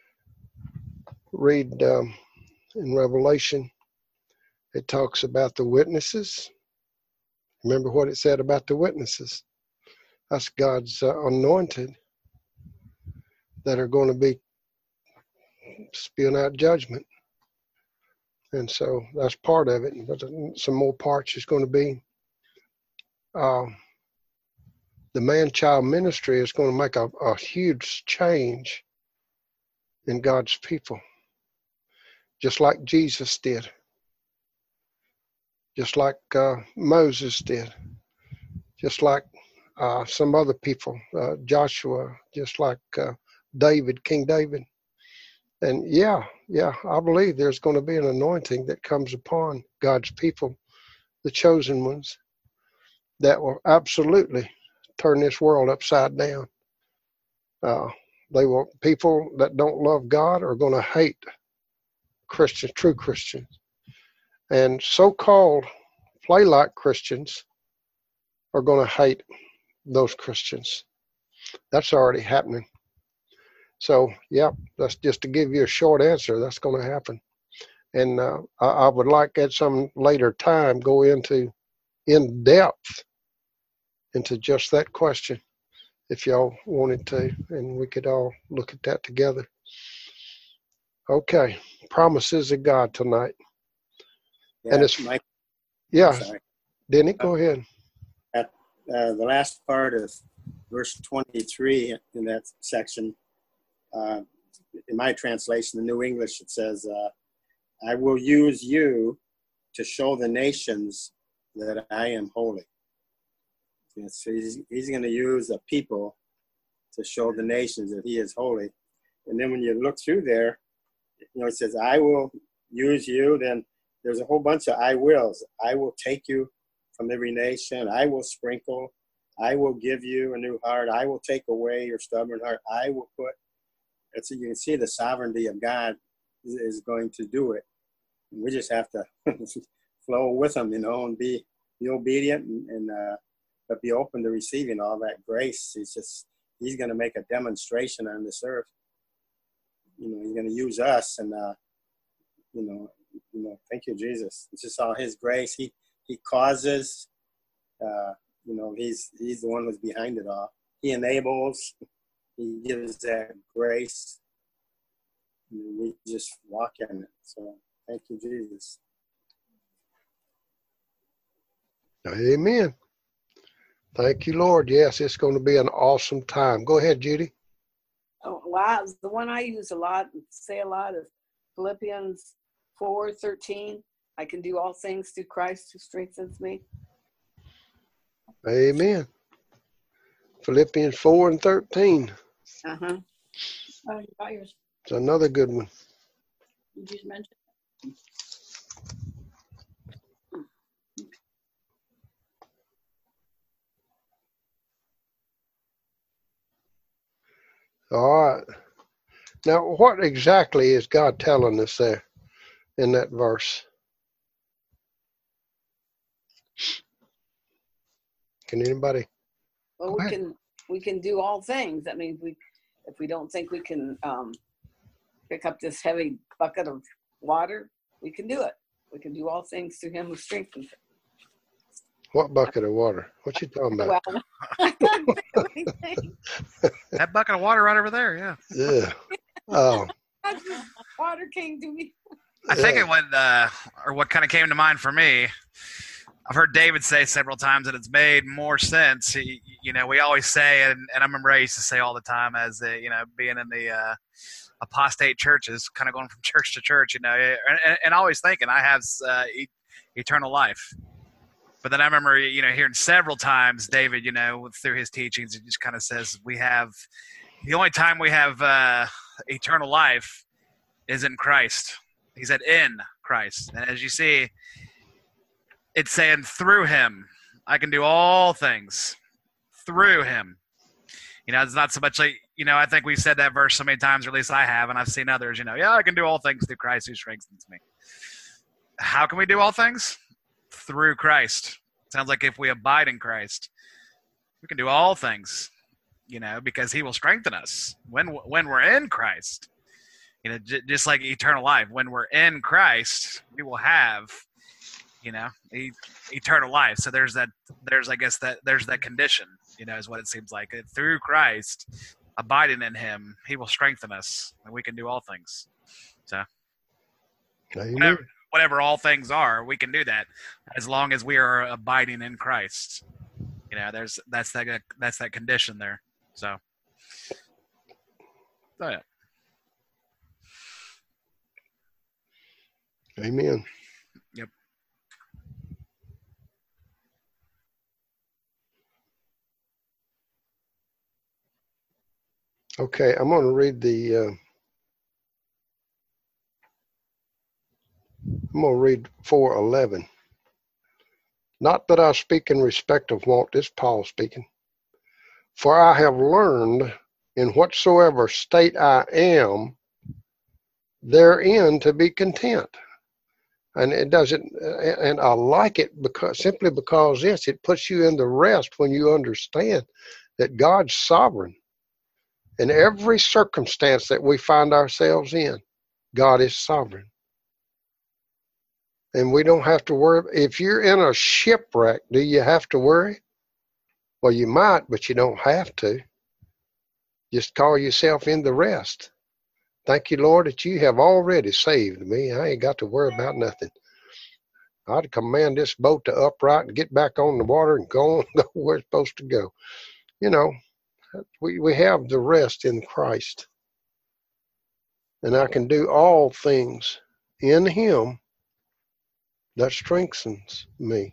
read in Revelation, it talks about the witnesses. Remember what it said about the witnesses? That's God's anointed that are going to be spewing out judgment. And so that's part of it. But some more parts is going to be the man-child ministry is going to make a huge change in God's people, just like Jesus did, just like Moses did, just like some other people, Joshua, just like David, King David. And yeah, I believe there's going to be an anointing that comes upon God's people, the chosen ones, that will absolutely turn this world upside down. People that don't love God are going to hate Christians, true Christians. And so-called play-like Christians are going to hate those Christians. That's already happening. So, yeah, that's just to give you a short answer. That's going to happen. And I would like at some later time go into in depth into just that question, if y'all wanted to, and we could all look at that together. Okay, promises of God tonight. Yeah, and it's Mike, yeah, sorry. Denny, go ahead. At the last part of verse 23 in that section, in my translation, the New English, it says, I will use you to show the nations that I am holy. So he's going to use a people to show the nations that He is holy. And then when you look through there, it says, I will use you. Then there's a whole bunch of I wills. I will take you from every nation. I will sprinkle. I will give you a new heart. I will take away your stubborn heart. I will put. And so you can see the sovereignty of God is going to do it. And we just have to flow with Him, and be obedient and but be open to receiving all that grace. He's going to make a demonstration on this earth. He's going to use us, and thank you, Jesus. It's just all His grace. He causes, You know, he's the one who's behind it all. He enables, he gives that grace. We just walk in it. So thank you, Jesus. Amen. Thank you, Lord. Yes, it's going to be an awesome time. Go ahead, Judy. Oh, wow. The one I use a lot and say a lot is Philippians 4:13. I can do all things through Christ who strengthens me. Amen. Philippians 4:13. Uh-huh. Oh, you got yours. It's another good one. You just mentioned. All right. Now, what exactly is God telling us there in that verse? Can anybody? Well, we can do all things. That means if we don't think we can pick up this heavy bucket of water, we can do it. We can do all things through him who strengthens us. What bucket of water? What you talking about? Well, I can't think of anything. That bucket of water right over there, yeah. Yeah. Oh. Water came to me. I think it went, or what kind of came to mind for me, I've heard David say several times that it's made more sense. You know, we always say, and I remember I used to say all the time as, you know, being in the apostate churches, kind of going from church to church, you know, and always thinking I have eternal life. But then I remember, you know, hearing several times David, you know, through his teachings, he just kind of says the only time we have eternal life is in Christ. He said in Christ. And as you see, it's saying through him, I can do all things through him. You know, it's not so much like, you know, I think we've said that verse so many times, or at least I have, and I've seen others, you know, yeah, I can do all things through Christ who strengthens me. How can we do all things? Through Christ. Sounds like if we abide in Christ, we can do all things, you know, because he will strengthen us when we're in Christ. You know, just like eternal life, when we're in Christ, we will have, you know, eternal life. So there's that condition, you know, is what it seems like. Through Christ, abiding in him, he will strengthen us and we can do all things. So whatever all things are, we can do that as long as we are abiding in Christ. You know, that's that condition there. So yeah. Amen. Yep. Okay, I'm going to read I'm going to read 4:11. Not that I speak in respect of want, this Paul speaking. For I have learned in whatsoever state I am, therein to be content. And it doesn't, and I like it simply because it puts you in the rest when you understand that God's sovereign. In every circumstance that we find ourselves in, God is sovereign. And we don't have to worry. If you're in a shipwreck, do you have to worry? Well, you might, but you don't have to. Just call yourself in the rest. Thank you, Lord, that you have already saved me. I ain't got to worry about nothing. I'd command this boat to upright and get back on the water and go where it's supposed to go. You know, we have the rest in Christ. And I can do all things in him that strengthens me.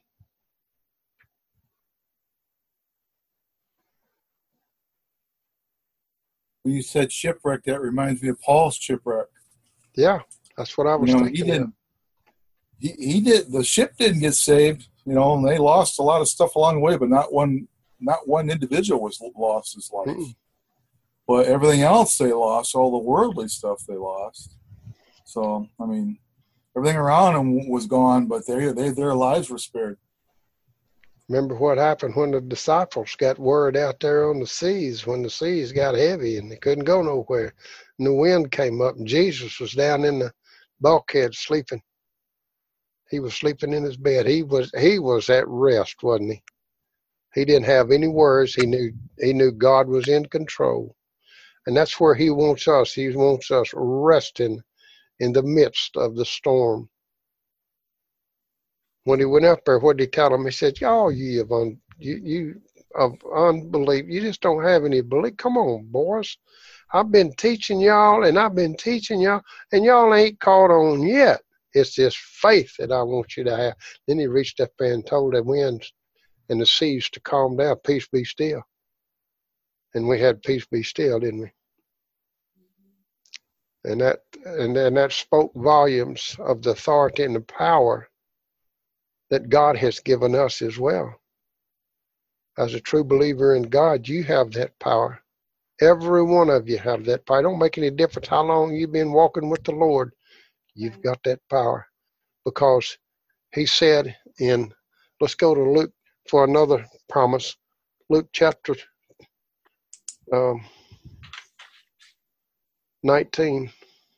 When you said shipwreck, that reminds me of Paul's shipwreck. Yeah, that's what I was thinking. He did. The ship didn't get saved, you know, and they lost a lot of stuff along the way, but not one individual was lost his life. Mm-hmm. But everything else they lost, all the worldly stuff they lost. So, I mean, everything around them was gone, but their lives were spared. Remember what happened when the disciples got word out there on the seas, when the seas got heavy and they couldn't go nowhere. And the wind came up and Jesus was down in the bulkhead sleeping. He was sleeping in his bed. He was at rest, wasn't he? He didn't have any worries. He knew God was in control. And that's where he wants us. He wants us resting in the midst of the storm. When he went up there, what did he tell them? He said, y'all, you of unbelief, you just don't have any belief. Come on, boys. I've been teaching y'all, and I've been teaching y'all, and y'all ain't caught on yet. It's this faith that I want you to have. Then he reached up there and told the winds and the seas to calm down. Peace be still. And we had peace be still, didn't we? And that spoke volumes of the authority and the power that God has given us as well. As a true believer in God, you have that power. Every one of you have that power. It don't make any difference how long you've been walking with the Lord. You've got that power. Because he said let's go to Luke for another promise. Luke chapter 19,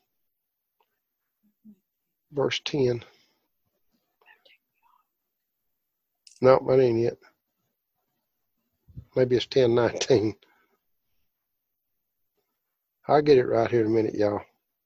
verse 10. No, that ain't it. Maybe it's 10:19. I'll get it right here in a minute, y'all.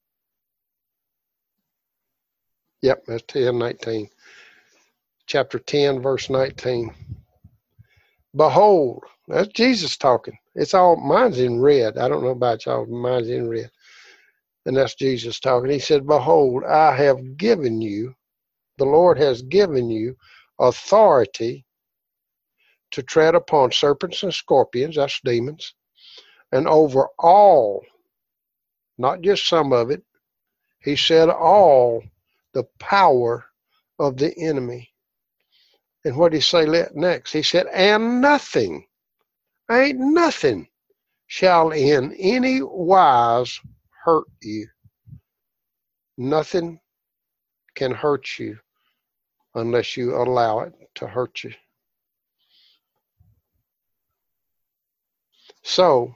Yep, that's 10:19. Chapter 10, verse 19. Behold, that's Jesus talking. Mine's in red. I don't know about y'all, mine's in red. And that's Jesus talking. He said, behold, I have given you, the Lord has given you authority to tread upon serpents and scorpions, that's demons, and over all, not just some of it, he said all the power of the enemy. And what did he say next? He said, and nothing, ain't nothing shall in any wise hurt you. Nothing can hurt you unless you allow it to hurt you. So,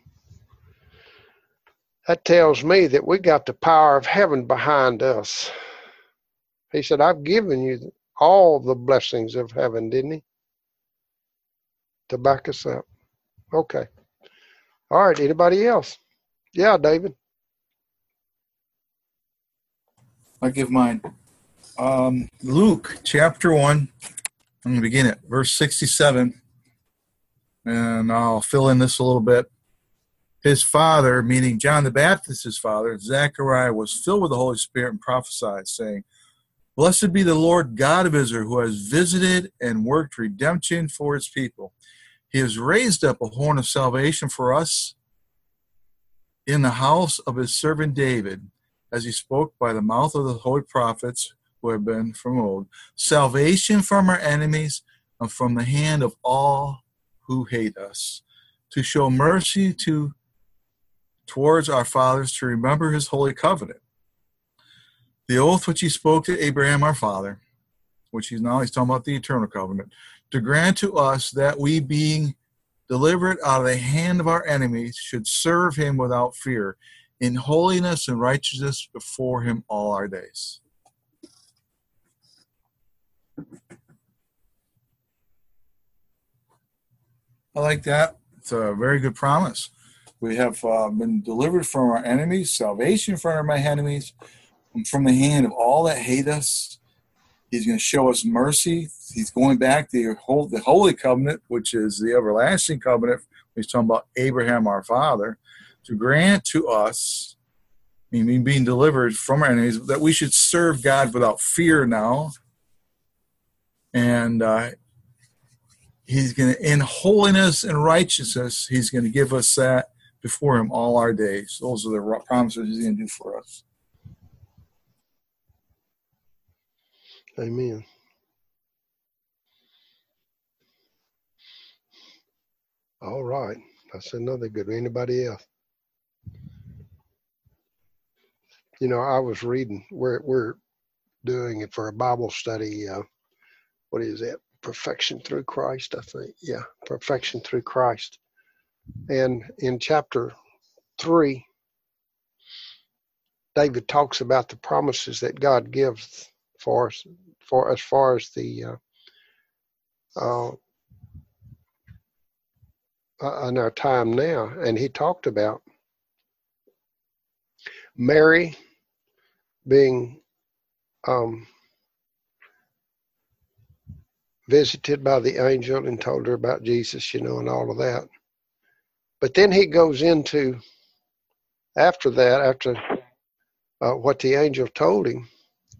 that tells me that we got the power of heaven behind us. He said, I've given you all the blessings of heaven, didn't he? To back us up. Okay. All right, anybody else? Yeah, David. I give mine. Luke chapter 1. I'm going to begin at verse 67. And I'll fill in this a little bit. His father, meaning John the Baptist's father, Zechariah, was filled with the Holy Spirit and prophesied, saying, blessed be the Lord God of Israel, who has visited and worked redemption for his people. He has raised up a horn of salvation for us in the house of his servant David, as he spoke by the mouth of the holy prophets who have been from old, salvation from our enemies and from the hand of all who hate us, to show mercy towards our fathers, to remember his holy covenant, the oath which he spoke to Abraham our father, which he's talking about the eternal covenant, to grant to us that we, being delivered out of the hand of our enemies, should serve him without fear, in holiness and righteousness before him all our days. I like that. It's a very good promise. We have been delivered from our enemies, salvation from our enemies, and from the hand of all that hate us. He's going to show us mercy. He's going back to the holy covenant, which is the everlasting covenant. He's talking about Abraham, our father, to grant to us, being delivered from our enemies, that we should serve God without fear now. And he's going to, in holiness and righteousness, he's going to give us that before him all our days. Those are the promises he's going to do for us. Amen. All right. That's another good one. Anybody else? You know, I was reading, we're doing it for a Bible study. What is that? Perfection through Christ, I think. Yeah, perfection through Christ. And in chapter 3, David talks about the promises that God gives for us, for as far as the in our time now, and he talked about Mary being visited by the angel and told her about Jesus, and all of that. But then he goes into, after what the angel told him,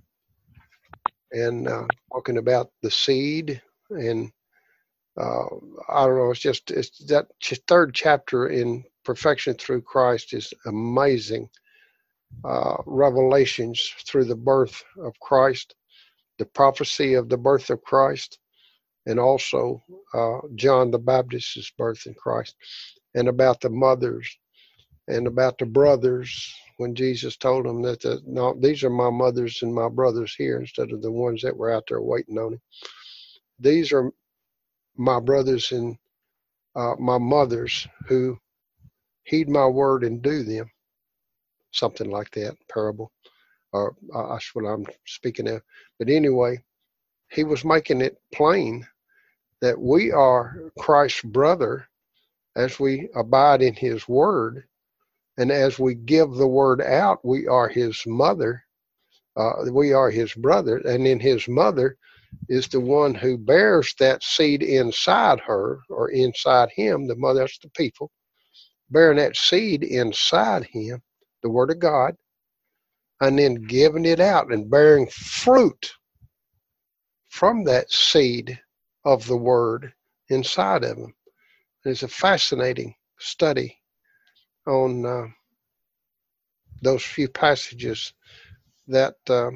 and talking about the seed, and I don't know, it's that third chapter in Perfection Through Christ is amazing. Revelations through the birth of Christ, the prophecy of the birth of Christ, and also John the Baptist's birth in Christ, and about the mothers and about the brothers, when Jesus told them that no, these are my mothers and my brothers here, instead of the ones that were out there waiting on him. These are my brothers and my mothers who heed my word and do them. Something like that, parable, or that's what I'm speaking of. But anyway, he was making it plain that we are Christ's brother as we abide in his word, and as we give the word out, we are his mother, we are his brother, and then his mother is the one who bears that seed inside her, or inside him. The mother, that's the people, bearing that seed inside him, the word of God, and then giving it out and bearing fruit from that seed of the word inside of him. It's a fascinating study on those few passages that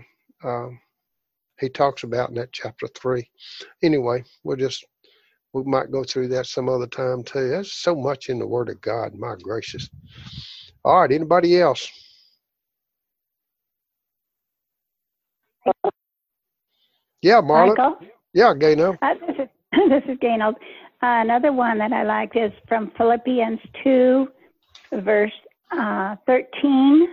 he talks about in that chapter 3. Anyway, we might go through that some other time too. There's so much in the word of God, my gracious. All right, anybody else? Yeah, Marla. Michael? Yeah, Gano. This is Gano. Another one that I like is from Philippians 2, verse 13.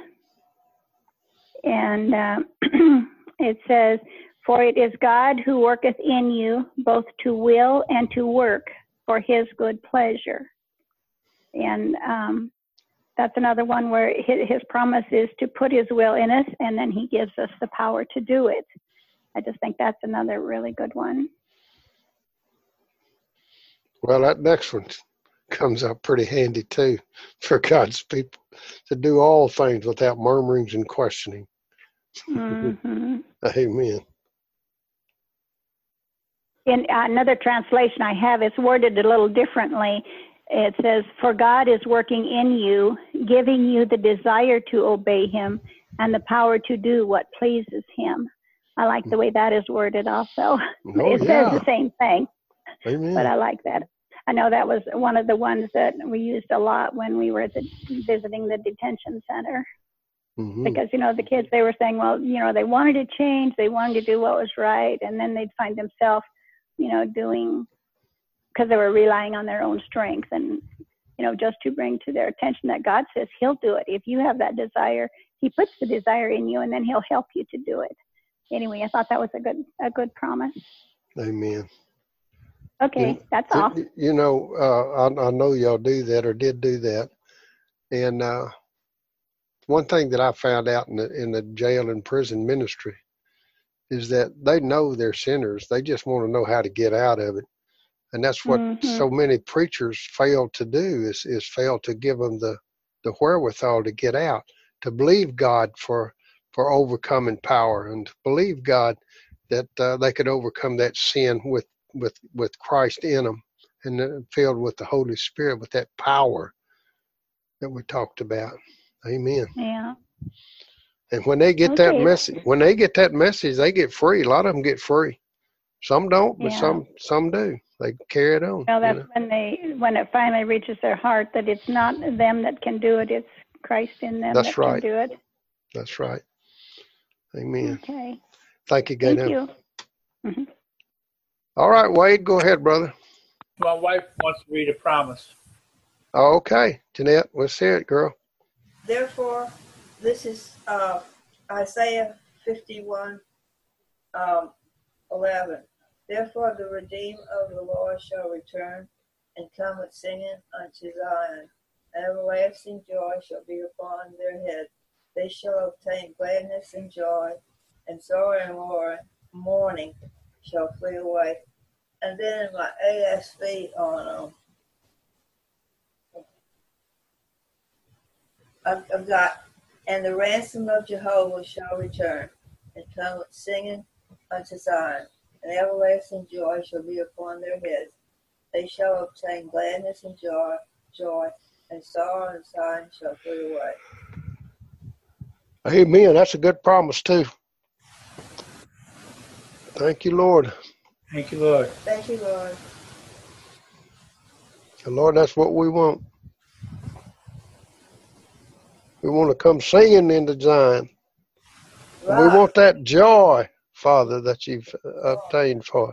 And it says, "For it is God who worketh in you both to will and to work for his good pleasure." And that's another one where his promise is to put his will in us, and then he gives us the power to do it. I just think that's another really good one. Well, that next one comes up pretty handy too, for God's people to do all things without murmurings and questioning. Mm-hmm. Amen. In another translation I have, it's worded a little differently. It says, "For God is working in you, giving you the desire to obey him and the power to do what pleases him." I like the way that is worded also. It says the same thing. Amen. But I like that. I know that was one of the ones that we used a lot when we were visiting the detention center. Mm-hmm. Because, the kids, they were saying, well, they wanted to change, they wanted to do what was right, and then they'd find themselves, doing, because they were relying on their own strength, and, just to bring to their attention that God says he'll do it. If you have that desire, he puts the desire in you, and then he'll help you to do it. Anyway, I thought that was a good promise. Amen. Okay, that's all. I know y'all do that or did do that. And one thing that I found out in the jail and prison ministry is that they know they're sinners. They just want to know how to get out of it. And that's what so many preachers fail to do is fail to give them the wherewithal to get out, to believe God for overcoming power, and to believe God that they could overcome that sin with Christ in them, and filled with the Holy Spirit, with that power that we talked about. Amen. Yeah. And when they get that message, they get free. A lot of them get free. Some don't, but some do. They carry it on. Well, that's when it finally reaches their heart that it's not them that can do it; it's Christ in them that can do it. That's right. Amen. Okay. Thank you, Gaynell. Thank you. Mm-hmm. All right, Wade, go ahead, brother. My wife wants to read a promise. Okay, Jeanette, let's hear it, girl. Therefore, this is Isaiah 51, 11. Therefore, the redeemed of the Lord shall return, and come with singing unto Zion. Everlasting joy shall be upon their heads. They shall obtain gladness and joy, and sorrow and mourning shall flee away. And then in my ASV on I've got, and the ransom of Jehovah shall return, and come with singing unto Zion, and everlasting joy shall be upon their heads. They shall obtain gladness and joy, and sorrow and sighing shall flee away. Amen. That's a good promise too. Thank you, Lord. Thank you, Lord. Thank you, Lord. So, Lord, that's what we want. We want to come singing into Zion. Right. We want that joy, Father, that you've obtained for us.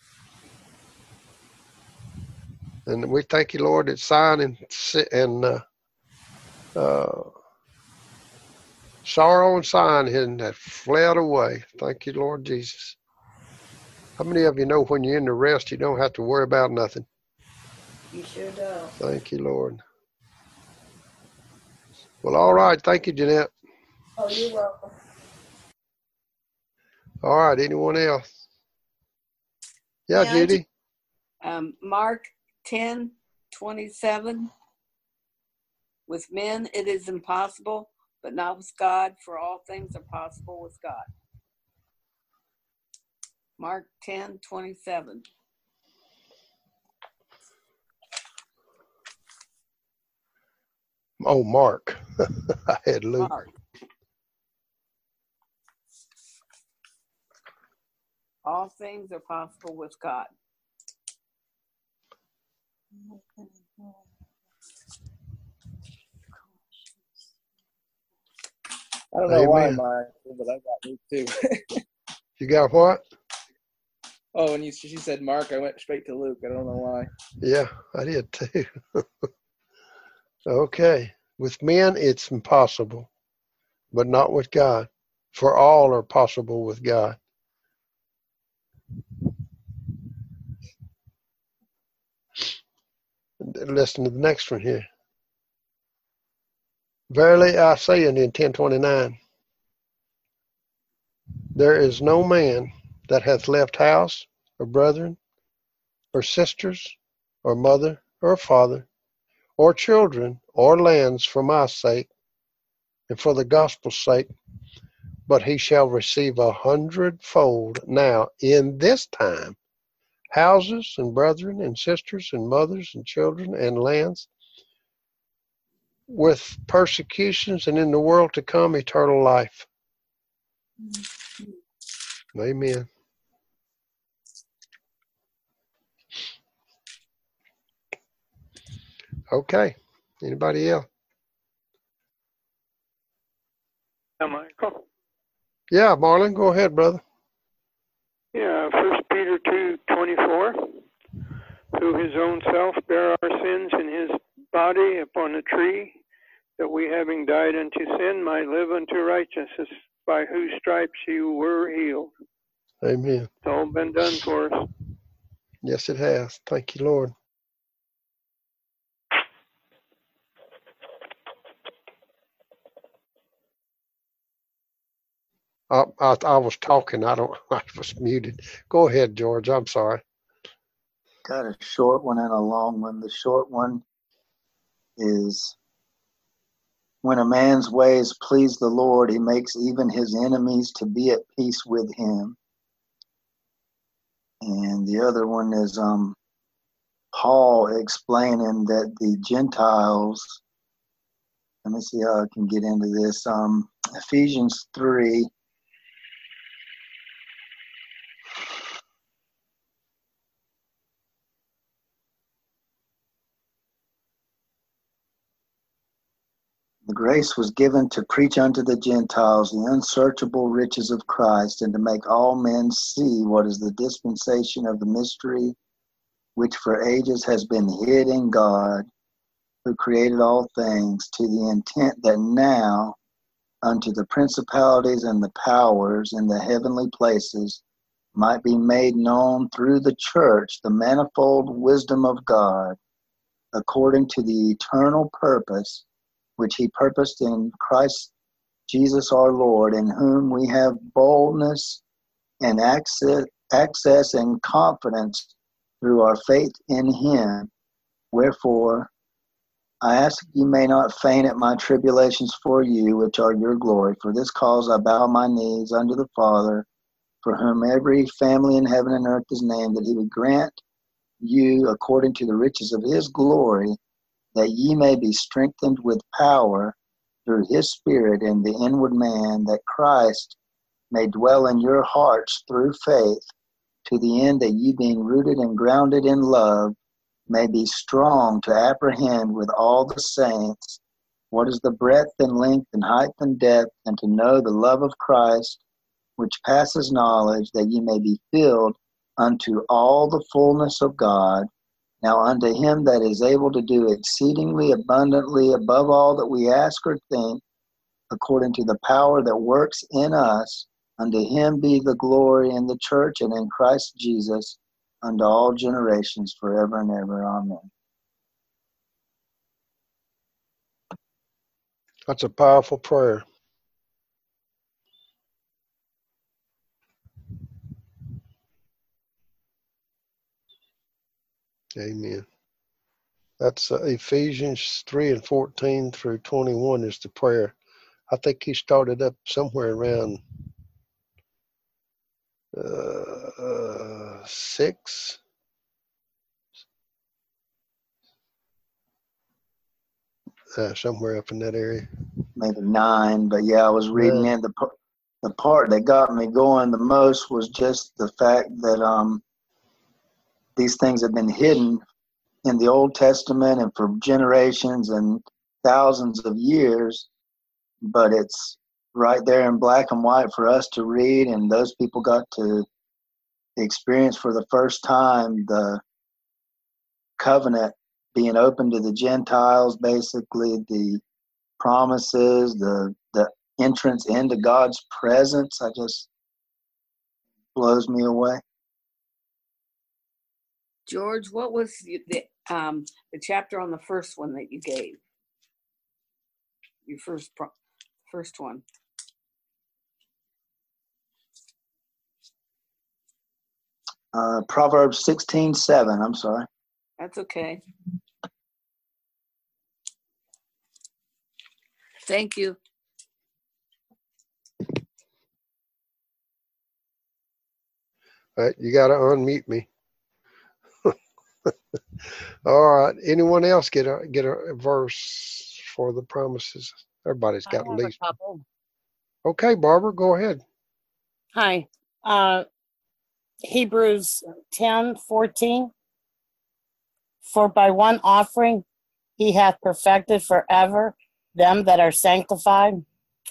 And we thank you, Lord, that Zion and sorrow and sighing that fled away. Thank you, Lord Jesus. How many of you know when you're in the rest, you don't have to worry about nothing? You sure don't. Thank you, Lord. Well, all right. Thank you, Jeanette. Oh, you're welcome. All right. Anyone else? Yeah, Judy. Mark 10:27. With men it is impossible, but not with God, for all things are possible with God. Mark 10:27. Oh, Mark. I had Luke. Mark. All things are possible with God. I don't know why, Amen. Mark, but I got Luke too. You got what? Oh, when she said Mark, I went straight to Luke. I don't know why. Yeah, I did too. Okay. With men, it's impossible, but not with God. For all are possible with God. Listen to the next one here. Verily I say unto you, in 10:29, there is no man that hath left house, or brethren, or sisters, or mother, or father, or children, or lands for my sake, and for the gospel's sake, but he shall receive 100-fold now in this time, houses, and brethren, and sisters, and mothers, and children, and lands, with persecutions, and in the world to come, eternal life. Amen. Okay. Anybody else? Michael. Yeah, Marlon, go ahead, brother. Yeah, 1 Peter 2:24. Who his own self bare our sins in his body upon a tree, that we having died unto sin might live unto righteousness, by whose stripes you were healed. Amen. It's all been done for us. Yes, it has. Thank you, Lord. I was talking. I was muted. Go ahead, George. I'm sorry. Got a short one and a long one. The short one is, when a man's ways please the Lord, he makes even his enemies to be at peace with him. And the other one is Paul explaining that the Gentiles, let me see how I can get into this. Ephesians 3. The grace was given to preach unto the Gentiles the unsearchable riches of Christ, and to make all men see what is the dispensation of the mystery, which for ages has been hid in God, who created all things, to the intent that now unto the principalities and the powers in the heavenly places might be made known through the church the manifold wisdom of God, according to the eternal purpose which he purposed in Christ Jesus our Lord, in whom we have boldness and access and confidence through our faith in him. Wherefore, I ask you may not faint at my tribulations for you, which are your glory. For this cause I bow my knees unto the Father, for whom every family in heaven and earth is named, that he would grant you, according to the riches of his glory, that ye may be strengthened with power through his Spirit in the inward man, that Christ may dwell in your hearts through faith, to the end that ye, being rooted and grounded in love, may be strong to apprehend with all the saints what is the breadth and length and height and depth, and to know the love of Christ, which passes knowledge, that ye may be filled unto all the fullness of God. Now unto him that is able to do exceedingly abundantly above all that we ask or think, according to the power that works in us, unto him be the glory in the church and in Christ Jesus, unto all generations forever and ever. Amen. That's a powerful prayer. Amen. That's Ephesians 3:14 through 21 is the prayer. I think he started up somewhere around 6. Somewhere up in that area. Maybe 9, but yeah, I was reading in the part that got me going the most was just the fact that these things have been hidden in the Old Testament and for generations and thousands of years, but it's right there in black and white for us to read, and those people got to experience for the first time the covenant being open to the Gentiles, basically the promises, the entrance into God's presence. I just blows me away. George, what was the chapter on the first one that you gave? Your first one. Proverbs 16:7. I'm sorry. That's okay. Thank you. All right, you got to unmute me. All right. Anyone else get a verse for the promises? Everybody's got at least. A couple. Okay, Barbara, go ahead. Hi. Hebrews 10:14. For by one offering he hath perfected forever them that are sanctified.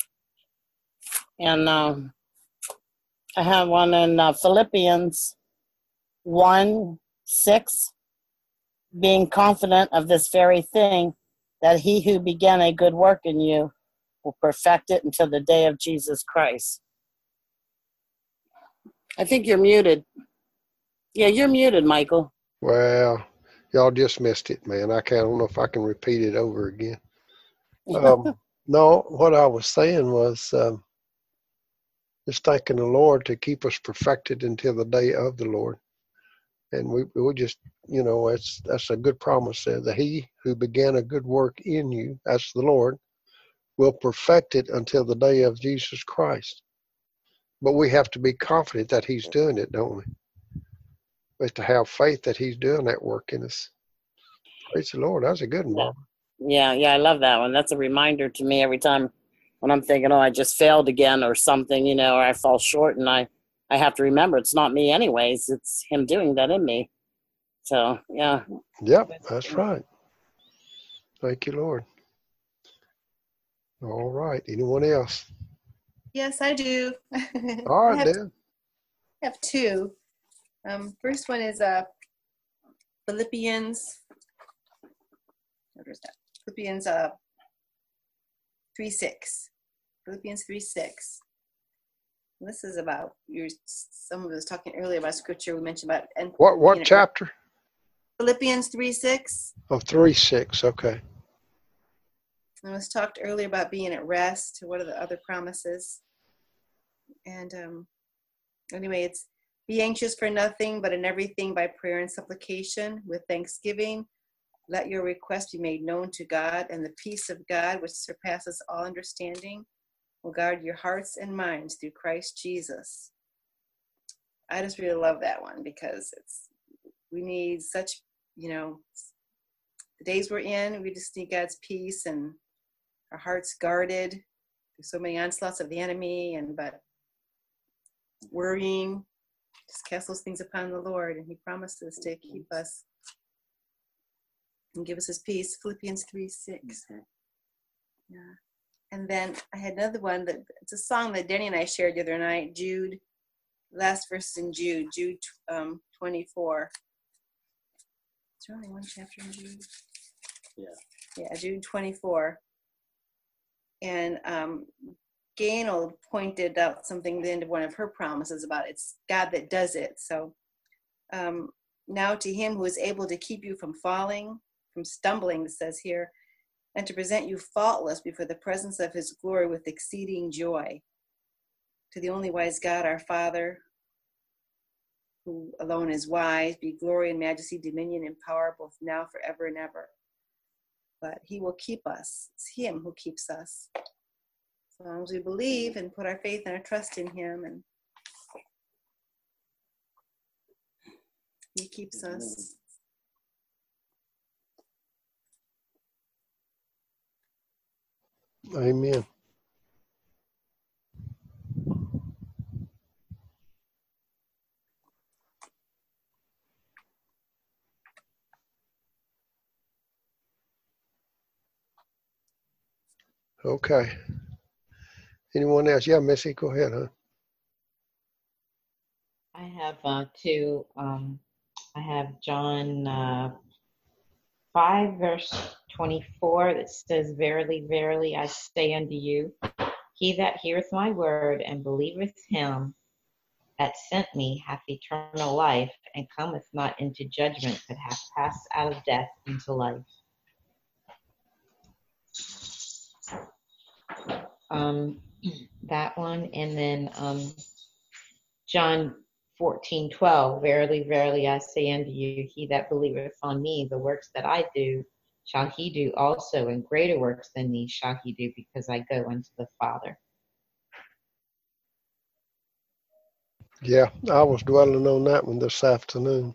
And I have one in Philippians 1:6. Being confident of this very thing, that he who began a good work in you will perfect it until the day of Jesus Christ. I think you're muted. Yeah, you're muted, Michael. Well, y'all just missed it, man. I don't know if I can repeat it over again. No, what I was saying was just thanking the Lord to keep us perfected until the day of the Lord. And we just, that's a good promise there. That he who began a good work in you, that's the Lord, will perfect it until the day of Jesus Christ. But we have to be confident that he's doing it, don't we? We have to have faith that he's doing that work in us. Praise the Lord. That's a good one, Barbara. Yeah, I love that one. That's a reminder to me every time when I'm thinking, I just failed again or something, or I fall short, and I have to remember it's not me anyways. It's him doing that in me. So, yeah. Yep, that's right. Thank you, Lord. All right. Anyone else? Yes, I do. All right, Dan. I have 2. First one is Philippians. Philippians 3:6. Philippians 3:6. This is about someone was talking earlier about scripture we mentioned about. And what chapter? Philippians 3:6. Oh, 3:6. Okay. I was talked earlier about being at rest. What are the other promises? And anyway, it's be anxious for nothing, but in everything by prayer and supplication with thanksgiving. Let your request be made known to God, and the peace of God, which surpasses all understanding, will guard your hearts and minds through Christ Jesus. I just really love that one because we need such, the days we're in, we just need God's peace and our hearts guarded. There's so many onslaughts of the enemy, but worrying, just cast those things upon the Lord, and he promises to keep us and give us his peace. Philippians 3:6. Yeah. And then I had another one that it's a song that Denny and I shared the other night. Jude, last verse in Jude 24. Is there only one chapter in Jude? Yeah, Jude 24. And Gaynell pointed out something at the end of one of her promises about it's God that does it. So now to him who is able to keep you from falling, from stumbling, it says here, and to present you faultless before the presence of his glory with exceeding joy. To the only wise God, our Father, who alone is wise, be glory and majesty, dominion and power, both now, forever and ever. But he will keep us. It's him who keeps us. As long as we believe and put our faith and our trust in him, and he keeps us. Amen. Okay. Anyone else? Yeah, Missy, go ahead, huh? I have two. I have John 5, verse 24, that says, Verily, verily, I say unto you, he that heareth my word and believeth him that sent me hath eternal life, and cometh not into judgment, but hath passed out of death into life. That one, and then John 14:12, Verily, verily, I say unto you, he that believeth on me, the works that I do, shall he do also, and greater works than these shall he do, because I go unto the Father. Yeah, I was dwelling on that one this afternoon.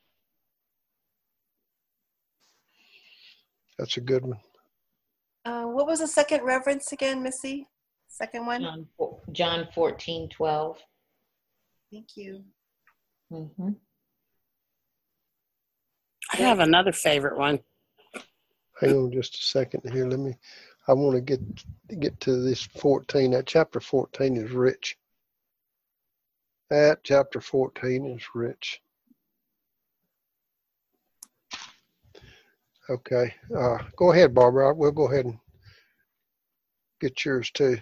That's a good one. What was the second reference again, Missy? Second one? John 14:12. Thank you. Mm-hmm. I have another favorite one. Hang on just a second here. I want to get to this 14. That chapter 14 is rich. That chapter 14 is rich. Okay. Go ahead, Barbara. We'll go ahead and get yours too.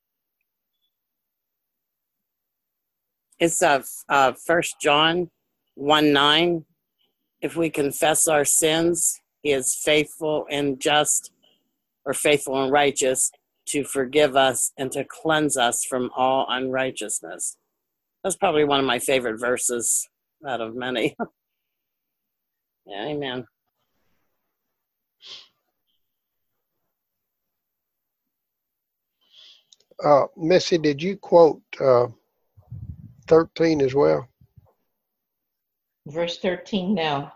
It's 1 John 1:9. If we confess our sins, he is faithful and just, or faithful and righteous, to forgive us and to cleanse us from all unrighteousness. That's probably one of my favorite verses out of many. Yeah, amen. Missy, did you quote 13 as well? Verse 13, no.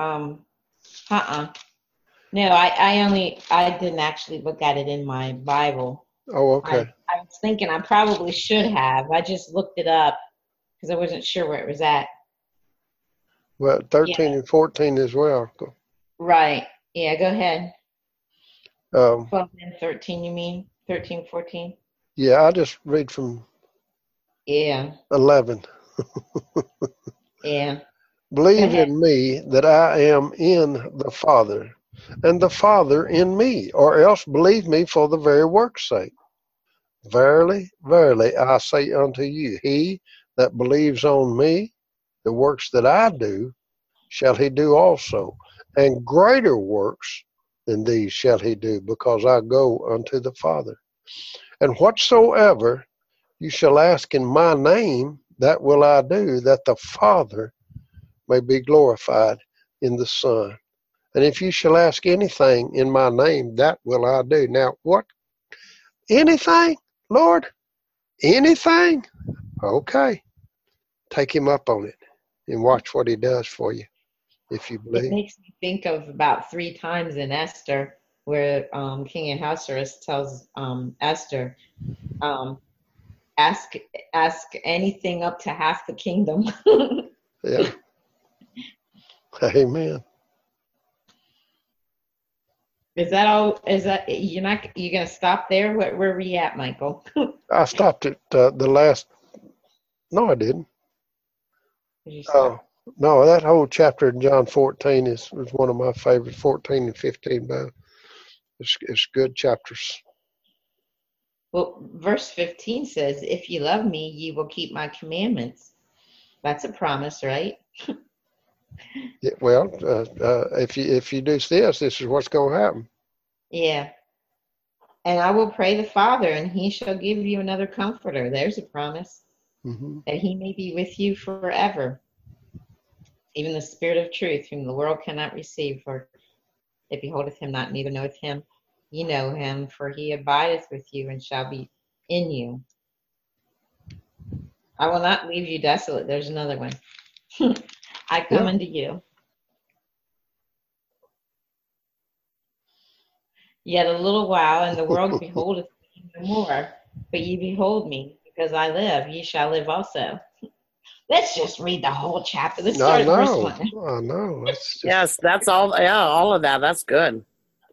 No, I didn't actually look at it in my Bible. Oh, okay. I was thinking I probably should have. I just looked it up because I wasn't sure where it was at. Well, 13 and 14 as well. Right. Yeah, go ahead. 12 and 13, you mean? 13, 14? Yeah, I just read from 11. Yeah. Believe in me that I am in the Father, and the Father in me, or else believe me for the very work's sake. Verily, verily, I say unto you, he that believes on me, the works that I do, shall he do also, and greater works than these shall he do, because I go unto the Father. And whatsoever you shall ask in my name, that will I do, that the Father may be glorified in the Son. And if you shall ask anything in my name, that will I do. Now, what? Anything, Lord? Anything? Okay. Take him up on it and watch what he does for you, if you It believe. makes me think of about 3 times in Esther where King Ahasuerus tells Esther, ask anything up to half the kingdom. Yeah. Amen. Is that all? Is that you're gonna stop there? Where were we at, Michael? I stopped at the last. No, I didn't. Did you stop? No, that whole chapter in John 14 is one of my favorites. 14 and 15, both. It's good chapters. Well, verse 15 says, "If you love me, you will keep my commandments." That's a promise, right? Yeah, well, if you do this is what's going to happen. Yeah. And I will pray the Father, and he shall give you another comforter. There's a promise. Mm-hmm. That he may be with you forever. Even the Spirit of truth, whom the world cannot receive, for it beholdeth him not, neither knoweth him. Ye know him, for he abideth with you and shall be in you. I will not leave you desolate. There's another one. I come unto you. Yet a little while, and the world beholdeth me no more. But ye behold me, because I live, ye shall live also. Let's just read the whole chapter. Let's start at verse 1. I know. Yes, that's all. Yeah, all of that. That's good.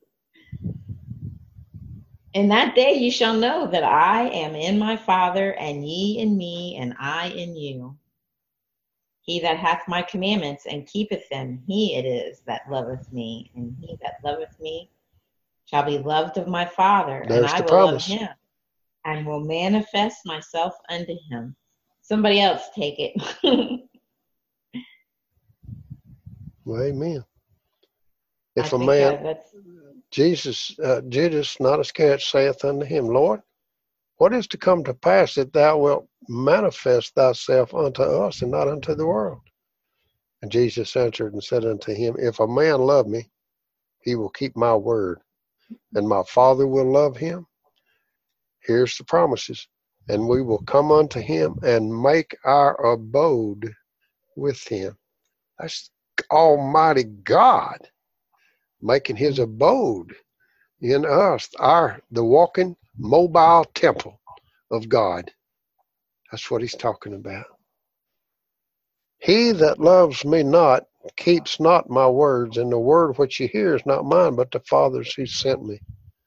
In that day you shall know that I am in my Father, and ye in me, and I in you. He that hath my commandments and keepeth them, he it is that loveth me, and he that loveth me shall be loved of my Father, and I will love him, and will manifest myself unto him. Somebody else take it. Well, amen. If a man, Judas, not Iscariot, saith unto him, Lord, what is to come to pass that thou wilt manifest thyself unto us and not unto the world? And Jesus answered and said unto him, if a man love me, he will keep my word, and my Father will love him. Here's the promises. And we will come unto him and make our abode with him. That's Almighty God making his abode in us, the walking mobile temple of God. That's what he's talking about. He that loves me not keeps not my words, and the word which you hear is not mine, but the Father's who sent me.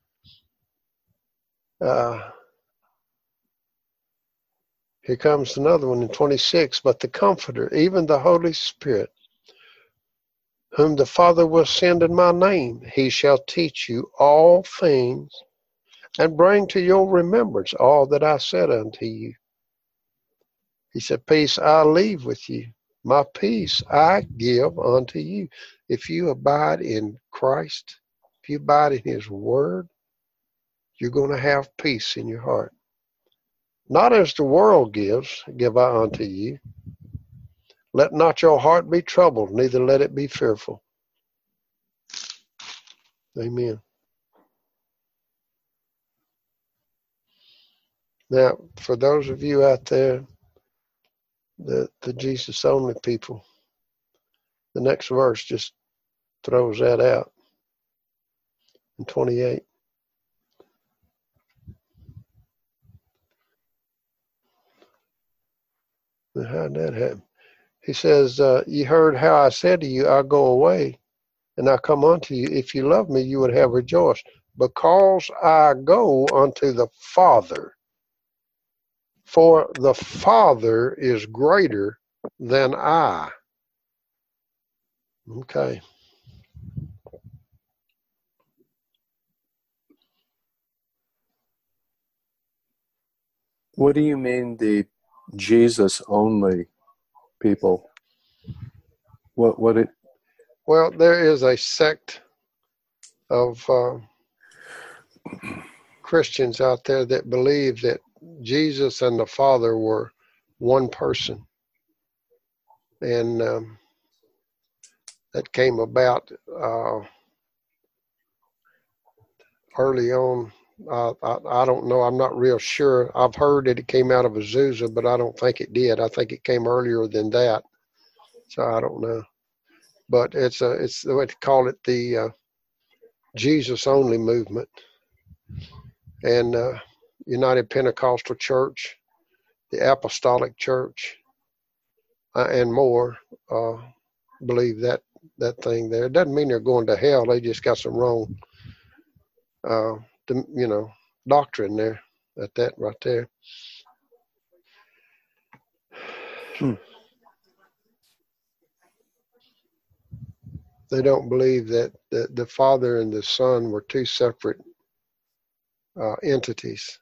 Here comes another one in 26. But the Comforter, even the Holy Spirit, whom the Father will send in my name, he shall teach you all things, and bring to your remembrance all that I said unto you. He said, peace I leave with you. My peace I give unto you. If you abide in Christ, if you abide in his word, you're going to have peace in your heart. Not as the world gives, give I unto you. Let not your heart be troubled, neither let it be fearful. Amen. Now, for those of you out there, the Jesus only people, the next verse just throws that out in 28. Now, how did that happen? He says, ye heard how I said to you, I go away, and I come unto you. If you love me, you would have rejoiced, because I go unto the Father. For the Father is greater than I. Okay. What do you mean the Jesus only people? What Well, there is a sect of Christians out there that believe that Jesus and the Father were one person. And that came about early on. I don't know. I'm not real sure. I've heard that it came out of Azusa, but I don't think it did. I think it came earlier than that. So I don't know. But it's what they call it, the Jesus only movement. And United Pentecostal Church, the Apostolic Church, and more believe that thing there. It doesn't mean they're going to hell. They just got some wrong, doctrine there at that right there. They don't believe that the Father and the Son were two separate entities.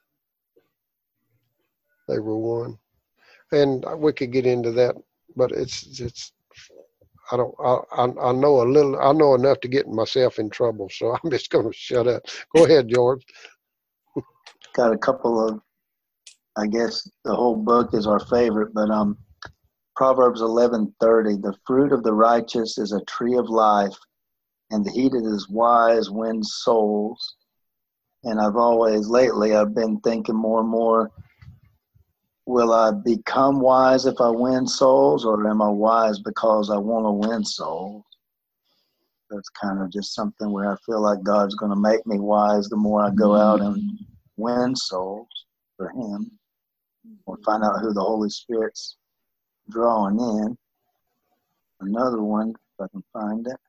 They were one. And we could get into that, but it's I know enough to get myself in trouble, so I'm just going to shut up. Go ahead, George. Got a couple of, I guess the whole book is our favorite, but Proverbs 11:30, the fruit of the righteous is a tree of life, and the heat of his wise wins souls. And lately I've been thinking more and more, will I become wise if I win souls, or am I wise because I want to win souls? That's kind of just something where I feel like God's going to make me wise the more I go out and win souls for him, or find out who the Holy Spirit's drawing in. Another one, if I can find it.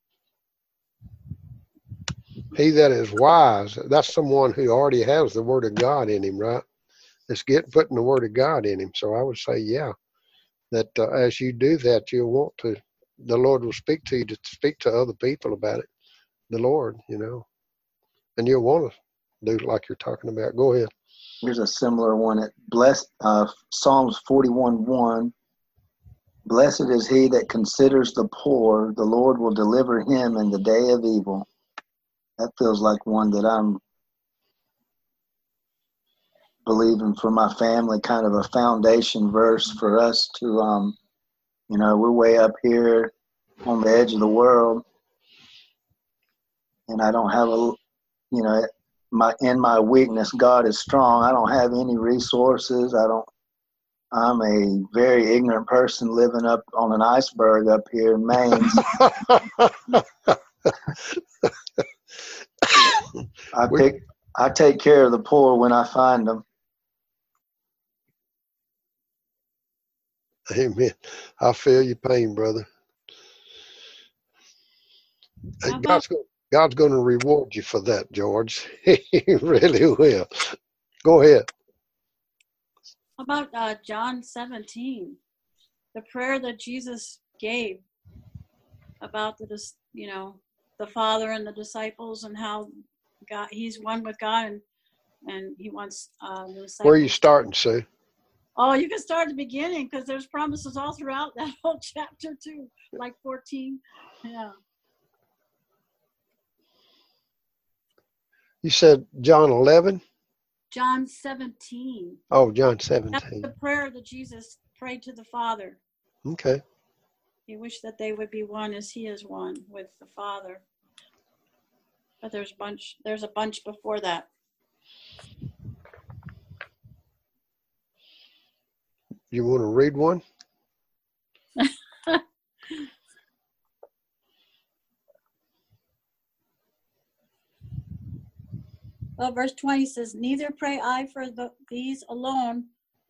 He that is wise, that's someone who already has the Word of God in him, right? It's putting the Word of God in him. So I would say, yeah, that as you do that, you'll want to, the Lord will speak to you to speak to other people about it. The Lord, and you'll want to do like you're talking about. Go ahead. Here's a similar one. Psalms 41:1. Blessed is he that considers the poor. The Lord will deliver him in the day of evil. That feels like one that I'm believing for my family, kind of a foundation verse for us to, we're way up here on the edge of the world, and I don't have in my weakness, God is strong. I don't have any resources. I'm a very ignorant person living up on an iceberg up here in Maine. I take care of the poor when I find them. Amen. I feel your pain, brother. God's going to reward you for that, George. He really will. Go ahead. How about John 17, the prayer that Jesus gave about the Father and the disciples, and how God, he's one with God, and he wants the disciples. Where are you starting, Sue? Oh, you can start at the beginning, because there's promises all throughout that whole chapter too, like 14. Yeah. You said John 11? John 17. Oh, John 17. That's the prayer that Jesus prayed to the Father. Okay. He wished that they would be one as he is one with the Father. But there's a bunch before that. You want to read one? Well, verse 20 says, neither pray I for these alone,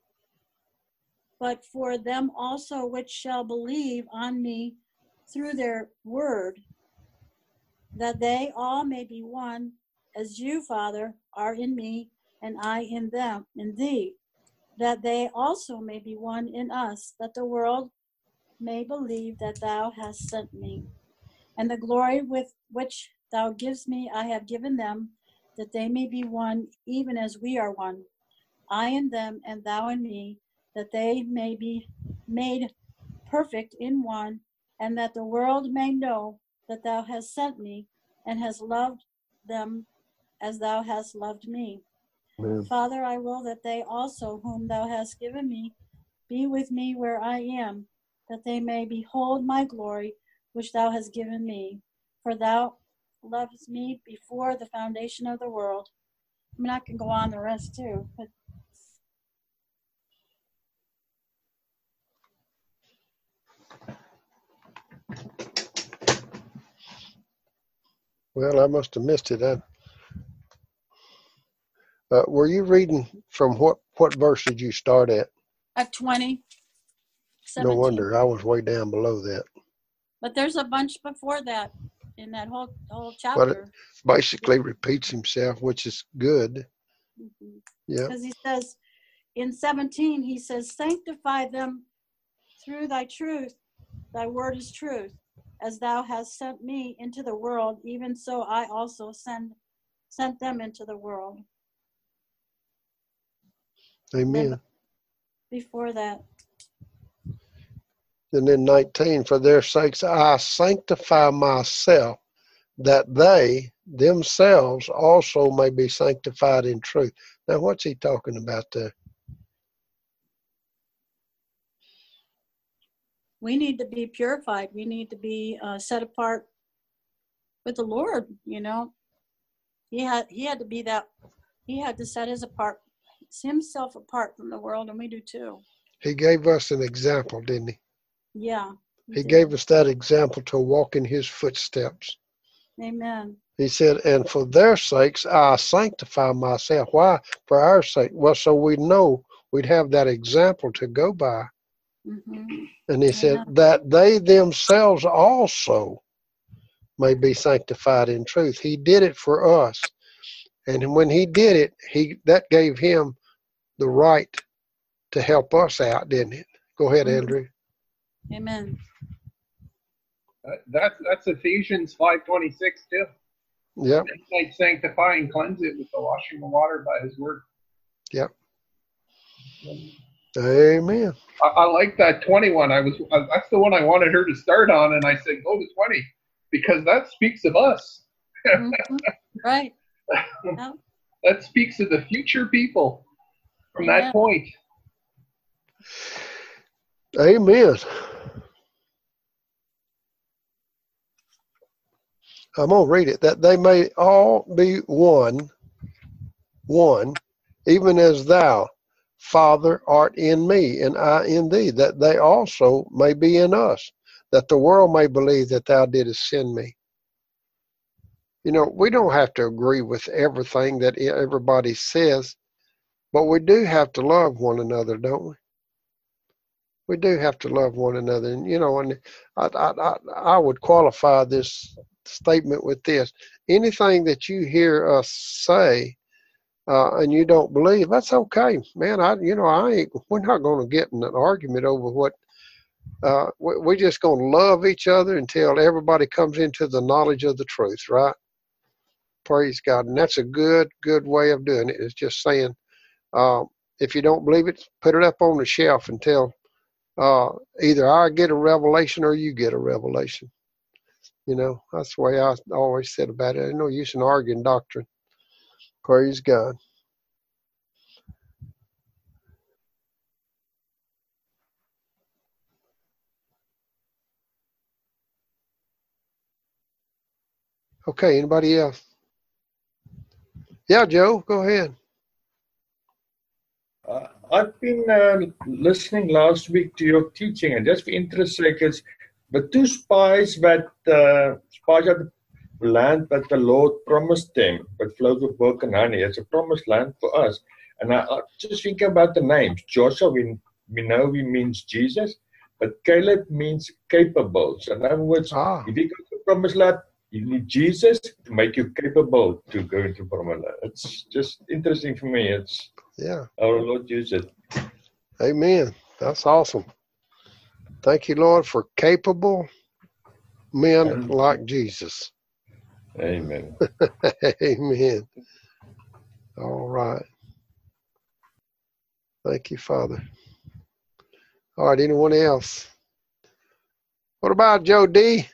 but for them also which shall believe on me through their word, that they all may be one, as you, Father, are in me, and I in them, in thee, that they also may be one in us, that the world may believe that thou hast sent me. And the glory with which thou givest me I have given them, that they may be one, even as we are one. I in them, and thou in me, that they may be made perfect in one, and that the world may know that thou hast sent me and hast loved them as thou hast loved me. Amen. Father, I will that they also, whom thou hast given me, be with me where I am, that they may behold my glory, which thou hast given me. For thou lovest me before the foundation of the world. I mean, I can go on the rest too, but Well, I must have missed it. Were you reading from what verse did you start at? at 20, No 17. wonder I was way down below that. But there's a bunch before that in that whole But it chapter. basically repeats himself, which is good. Yeah. Because he says in 17, he says, sanctify them through thy truth. Thy word is truth. As thou hast sent me into the world, even so I also sent them into the world. Amen. Then before that, And then 19, for their sakes I sanctify myself, that they themselves also may be sanctified in truth. Now, what's he talking about there? we need to be purified. We need to be set apart with the Lord. You know, he had to be that. He had to set himself apart from the world, and we do too. He gave us an example, didn't he? Yeah. He gave us that example to walk in his footsteps. Amen. He said, and for their sakes, I sanctify myself. Why? For our sake. Well, so we know we'd have that example to go by. Mm-hmm. And he said that they themselves also may be sanctified in truth. He did it for us. And when he did it, that gave him the right to help us out, didn't it? Go ahead, Andrew. Amen. That's Ephesians 5:26 too. Yep. Like sanctify and cleanse it with the washing of water by his word. Yep. Amen. I like that 21. That's the one I wanted her to start on, and I said go to 20 because that speaks of us. Mm-hmm. Right. Yep. That speaks of the future people from that point. Amen. I'm going to read it. That they may all be one, even as thou, Father, art in me, and I in thee, that they also may be in us, that the world may believe that thou didst send me. You know, we don't have to agree with everything that everybody says, but we do have to love one another, don't we? We do have to love one another. And, you know, and I would qualify this statement with this. Anything that you hear us say and you don't believe, that's okay, man. We're not going to get in an argument over what, we're just going to love each other until everybody comes into the knowledge of the truth, right? Praise God. And that's a good way of doing it. It's just saying, if you don't believe it, put it up on the shelf until either I get a revelation or you get a revelation. You know, that's the way I always said about it. There's no use in arguing doctrine. Praise God. Okay, anybody else? Yeah, Joe, go ahead. I've been listening last week to your teaching, and just for interest sake, it's the two spies that spies out the land that the Lord promised them, that flows with milk and honey. It's a promised land for us. And I just think about the names. Joshua, we know he means Jesus, but Caleb means capable. So in other words, if you go to the promised land, you need Jesus to make you capable to go into promised land. It's just interesting for me. It's our Lord used it. Amen. That's awesome. Thank you, Lord, for capable men like Jesus. Amen. Amen. All right. Thank you, Father. All right, anyone else? What about Joe D?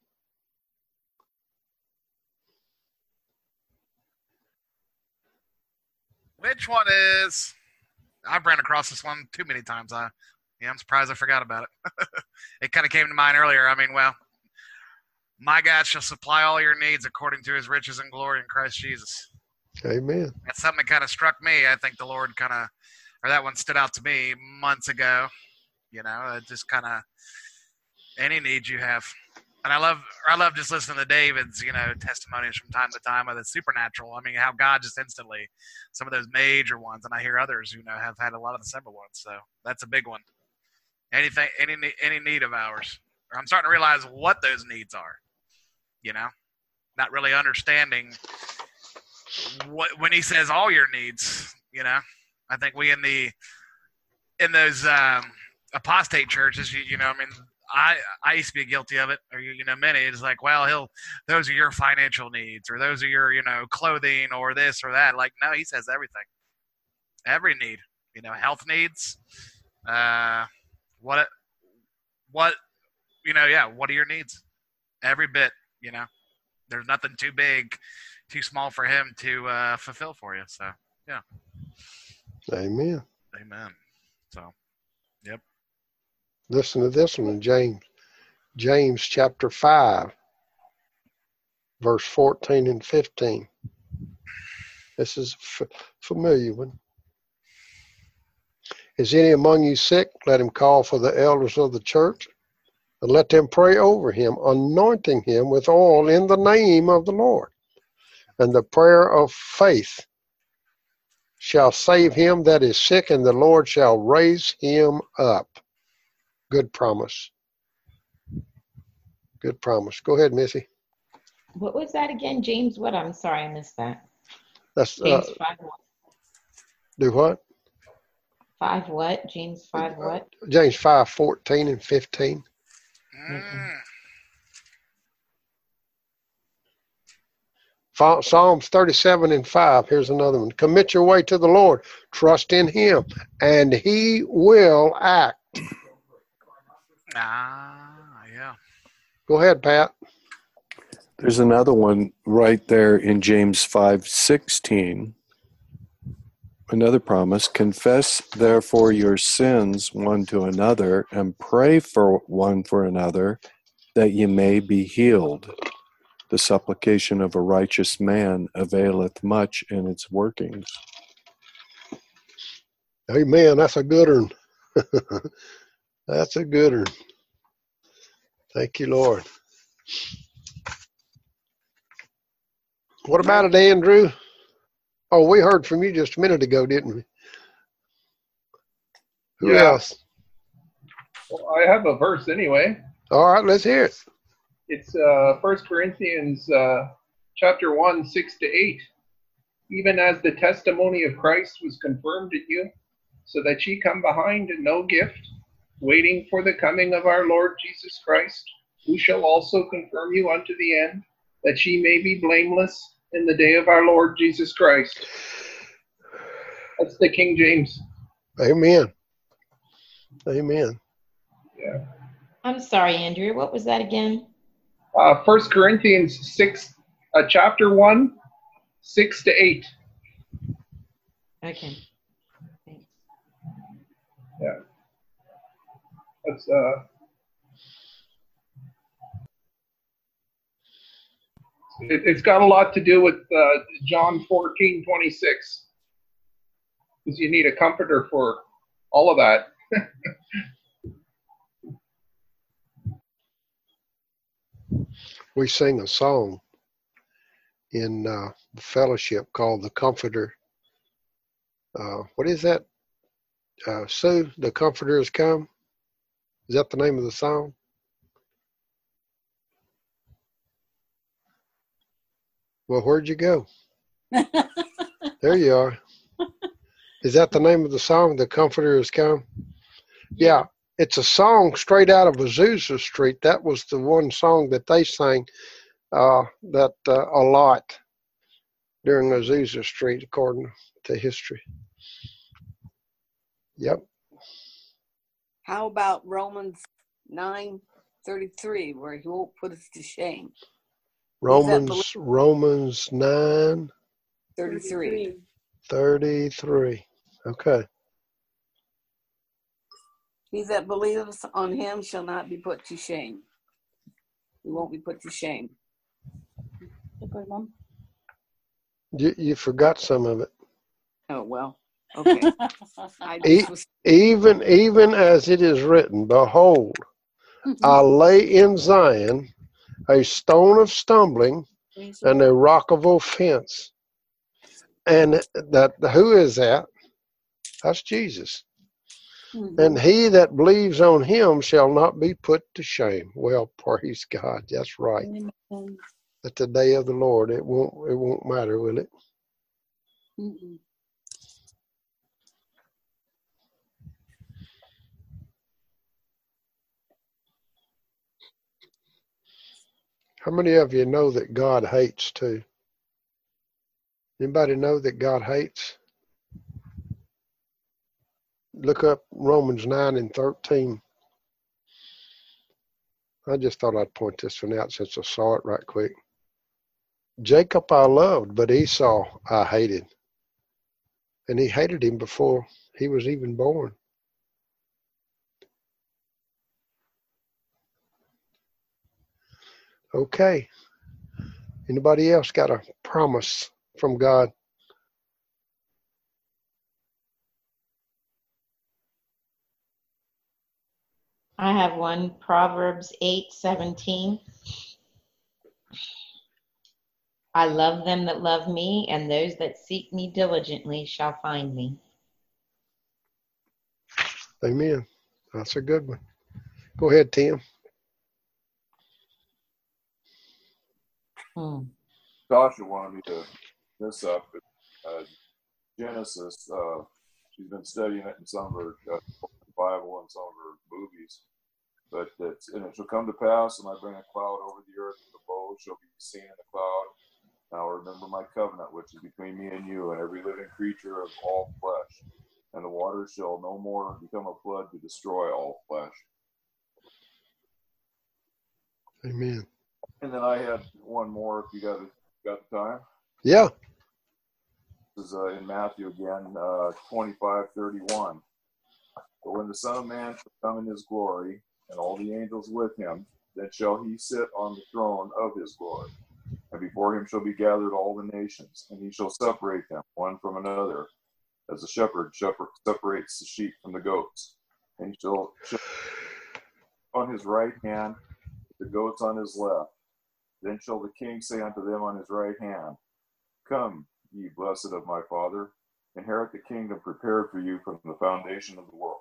Which one is? I've ran across this one too many times. I'm surprised I forgot about it. It kind of came to mind earlier. I mean, well, my God shall supply all your needs according to his riches and glory in Christ Jesus. Amen. That's something that kind of struck me. I think the Lord or that one stood out to me months ago. It just kind of, any need you have. And I love just listening to David's, testimonies from time to time of the supernatural. I mean, how God just instantly, some of those major ones, and I hear others, have had a lot of the simple ones. So that's a big one. Anything, any need of ours. Or I'm starting to realize what those needs are. Not really understanding when he says all your needs. I think we in those apostate churches, I mean, I used to be guilty of it, or many. It's like, well, those are your financial needs, or those are your clothing, or this or that. Like, no, he says everything, every need. Health needs. What are your needs? Every bit. There's nothing too big, too small for him to fulfill for you. So yeah. Amen. Amen. So, yep. Listen to this one in James. James chapter 5, verse 14 and 15. This is a familiar one. Is any among you sick? Let him call for the elders of the church, and let them pray over him, anointing him with oil in the name of the Lord. And the prayer of faith shall save him that is sick, and the Lord shall raise him up. Good promise. Good promise. Go ahead, Missy. What was that again, James? What? I'm sorry, I missed that. That's James 5 what? Do what? 5 what? James 5 what? James 5, 14 and 15. Psalms 37 and 5. Here's another one. Commit your way to the Lord. Trust in him, and he will act. Yeah. Go ahead, Pat. There's another one right there in James 5:16. Another promise. Confess, therefore, your sins one to another, and pray for one for another, that ye may be healed. The supplication of a righteous man availeth much in its workings. Amen. That's a good one. That's a good one. Thank you, Lord. What about it, Andrew? Oh, we heard from you just a minute ago, didn't we? Who else? Well, I have a verse anyway. All right, let's hear it. It's 1 Corinthians chapter 1, 6-8. Even as the testimony of Christ was confirmed in you, so that ye come behind in no gift, waiting for the coming of our Lord Jesus Christ, who shall also confirm you unto the end, that ye may be blameless in the day of our Lord Jesus Christ. That's the King James. Amen. Amen. Yeah. I'm sorry, Andrew. What was that again? 1 Corinthians 6, chapter 1, 6-8. Okay. Yeah. That's it's got a lot to do with John 14:26, because you need a comforter for all of that. We sing a song in the fellowship called The Comforter. What is that? Sue, The Comforter has come. Is that the name of the song? Well, where'd you go? There you are. Is that the name of the song, The Comforter has come? Yeah, it's a song straight out of Azusa Street. That was the one song that they sang a lot during Azusa Street, according to history. Yep. How about Romans 9, 33, where he won't put us to shame. Romans 9, 33. 33. Okay. He that believeth on him shall not be put to shame. He won't be put to shame. You forgot some of it. Oh, well. Okay. Even as it is written, behold, I lay in Zion a stone of stumbling and a rock of offense. And who is that? That's Jesus. And he that believes on him shall not be put to shame. Well, praise God. That's right. At the day of the Lord, it won't matter, will it? How many of you know that God hates too? Anybody know that God hates? Look up Romans 9 and 13. I just thought I'd point this one out since I saw it right quick. Jacob I loved, but Esau I hated. And he hated him before he was even born. Okay. Anybody else got a promise from God? I have one, Proverbs 8:17. I love them that love me, and those that seek me diligently shall find me. Amen. That's a good one. Go ahead, Tim. Tasha wanted me to this up. Genesis. She's been studying it in some of her Bible and some of her movies. But and it shall come to pass, when I bring a cloud over the earth, the bow shall be seen in the cloud. And I will remember my covenant, which is between me and you and every living creature of all flesh. And the waters shall no more become a flood to destroy all flesh. Amen. And then I had one more, if you got the time. Yeah. This is in Matthew again, 25:31. But when the Son of Man shall come in his glory, and all the angels with him, then shall he sit on the throne of his glory. And before him shall be gathered all the nations, and he shall separate them one from another, as a shepherd separates the sheep from the goats. And he shall on his right hand, the goats on his left. Then shall the king say unto them on his right hand, Come, ye blessed of my Father, inherit the kingdom prepared for you from the foundation of the world.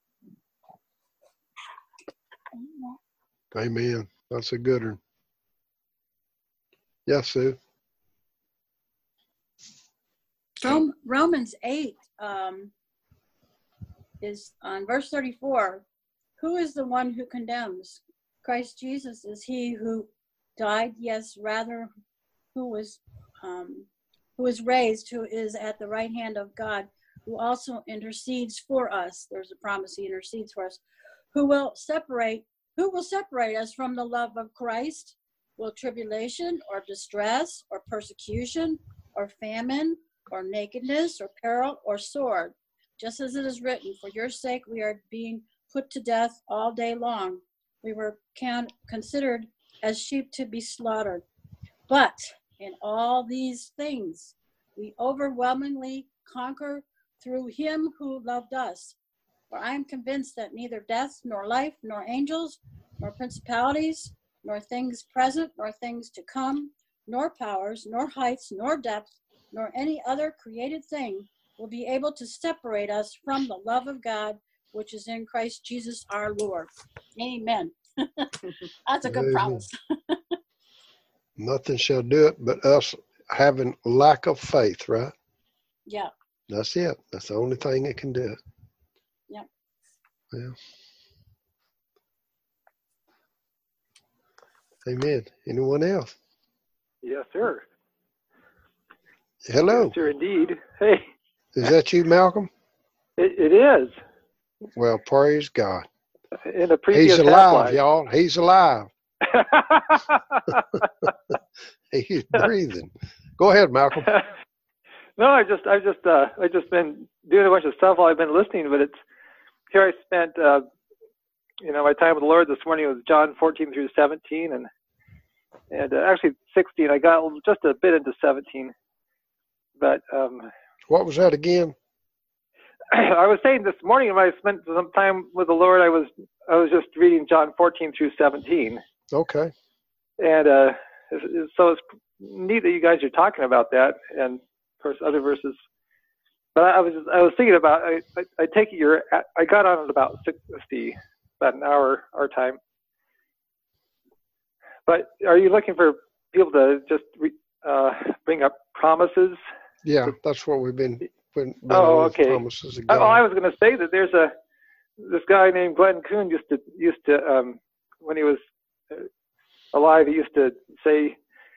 Amen. That's a good one. Yes, Sue. Romans 8 is on verse 34. Who is the one who condemns? Christ Jesus is he who died, yes, rather who was raised, who is at the right hand of God, who also intercedes for us. There's a promise he intercedes for us. Who will separate us from the love of Christ? Will tribulation or distress or persecution or famine or nakedness or peril or sword? Just as it is written, for your sake we are being put to death all day long. We were considered as sheep to be slaughtered. But in all these things we overwhelmingly conquer through him who loved us. For I am convinced that neither death, nor life, nor angels, nor principalities, nor things present, nor things to come, nor powers, nor heights, nor depth, nor any other created thing will be able to separate us from the love of God, which is in Christ Jesus our Lord. Amen. That's a good promise. Nothing shall do it but us having lack of faith, right? Yeah. That's it. That's the only thing that can do it. Yeah. Yeah. Amen. Anyone else? Yes, sir. Hello. Yes, sir, indeed. Hey. Is that you, Malcolm? It is. Well, praise God. in a previous He's alive, half-life. y'all. He's alive. He's breathing. Go ahead, Malcolm. No, I just been doing a bunch of stuff while I've been listening, but here I spent, my time with the Lord this morning was John 14 through 17, and actually 16. I got just a bit into 17, but what was that again? I was saying this morning when I spent some time with the Lord, I was just reading John 14 through 17. Okay. And so it's neat that you guys are talking about that, and of course other verses. But I was thinking about I take it I got on at about 6:50, about an hour our time. But are you looking for people to just bring up promises? Yeah, that's what we've been. Oh, okay. Promises Oh, I was going to say that there's this guy named Glenn Kuhn used to when he was alive, he used to say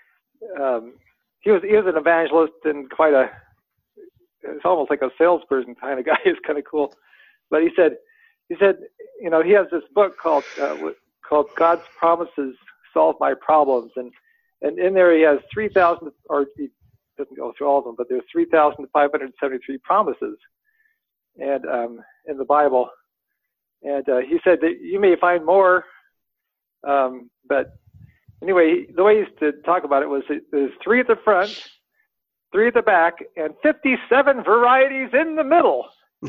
he was an evangelist and it's almost like a salesperson kind of guy. He's kind of cool, but he said he has this book called God's Promises Solve My Problems, and in there he has 3,000, or he doesn't go through all of them, but there's 3,573 promises, and in the Bible, and he said that you may find more, but anyway, the way he used to talk about it was there's 3 at the front, 3 at the back, and 57 varieties in the middle.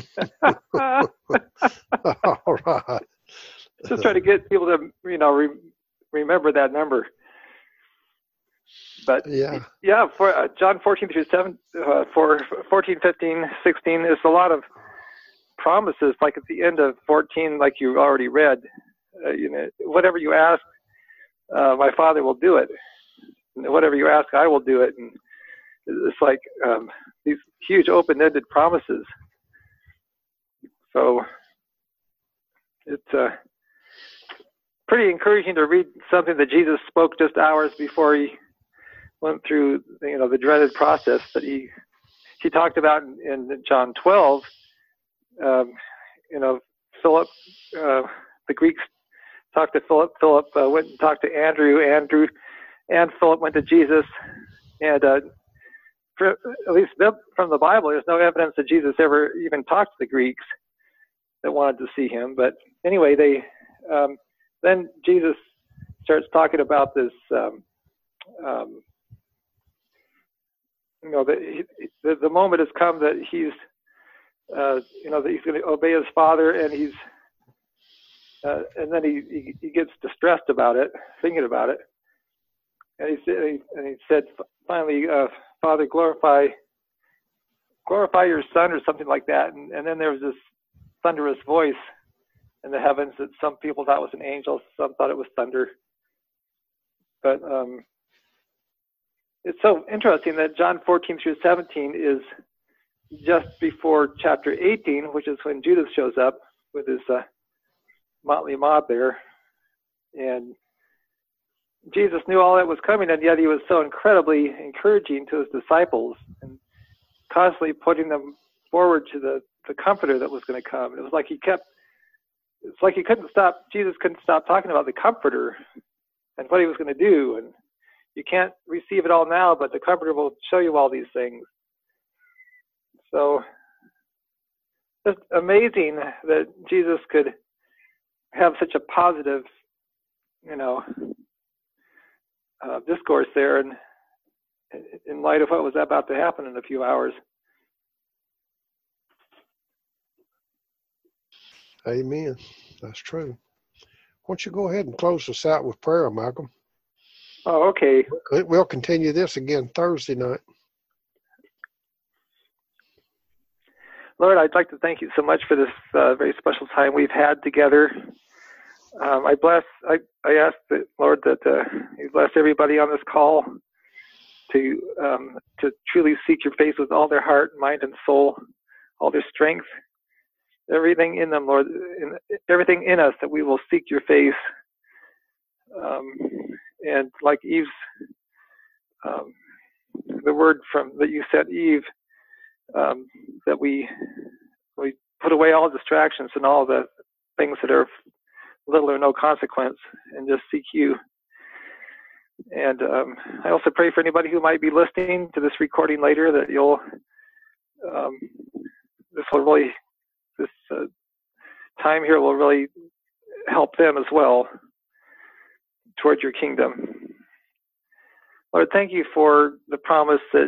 All right. Just try to get people to remember that number. But yeah, for John 14 through 7, for 14, 15, 16, it's a lot of promises. Like at the end of 14, like you already read, whatever you ask, my Father will do it. Whatever you ask, I will do it. And it's like these huge open-ended promises. So it's pretty encouraging to read something that Jesus spoke just hours before he went through, the dreaded process that he talked about in John 12. Philip, the Greeks talked to Philip. Philip went and talked to Andrew. Andrew and Philip went to Jesus. And at least from the Bible, there's no evidence that Jesus ever even talked to the Greeks that wanted to see him. But anyway, then Jesus starts talking about this. The moment has come that he's, that he's going to obey his Father, and and then he gets distressed about it, thinking about it, and he said, finally, Father, glorify your Son, or something like that, and then there was this thunderous voice in the heavens that some people thought was an angel, some thought it was thunder, but it's so interesting that John 14 through 17 is just before chapter 18, which is when Judas shows up with his motley mob there. And Jesus knew all that was coming, and yet he was so incredibly encouraging to his disciples and constantly putting them forward to the Comforter that was going to come. It was like Jesus couldn't stop talking about the Comforter and what he was going to do. And you can't receive it all now, but the Comforter will show you all these things. So it's amazing that Jesus could have such a positive, discourse there, and in light of what was about to happen in a few hours. Amen. That's true. Why don't you go ahead and close us out with prayer, Malcolm? Oh, okay. We'll continue this again Thursday night. Lord, I'd like to thank you so much for this very special time we've had together. I ask that, Lord, that you bless everybody on this call to truly seek your face with all their heart, mind, and soul, all their strength, everything in them, Lord, everything in us, that we will seek your face. And like Eve's, the word that you sent Eve, that we put away all distractions and all the things that are little or no consequence, and just seek you. And I also pray for anybody who might be listening to this recording later that you'll, this time here will really help them as well towards your kingdom. Lord, thank you for the promise that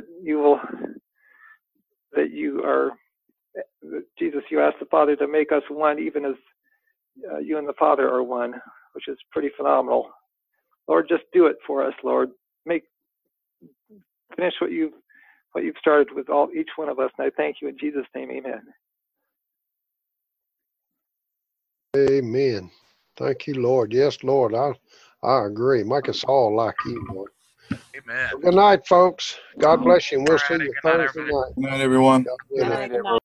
Jesus, you asked the Father to make us one, even as you and the Father are one, which is pretty phenomenal. Lord, just do it for us, Lord. Finish what you've started with each one of us, and I thank you in Jesus' name. Amen. Amen. Thank you, Lord. Yes, Lord. I agree. Make us all like you, Lord. Amen. Good night, folks. God bless you, and we'll see you Thursday night. Good night, everyone. Good night.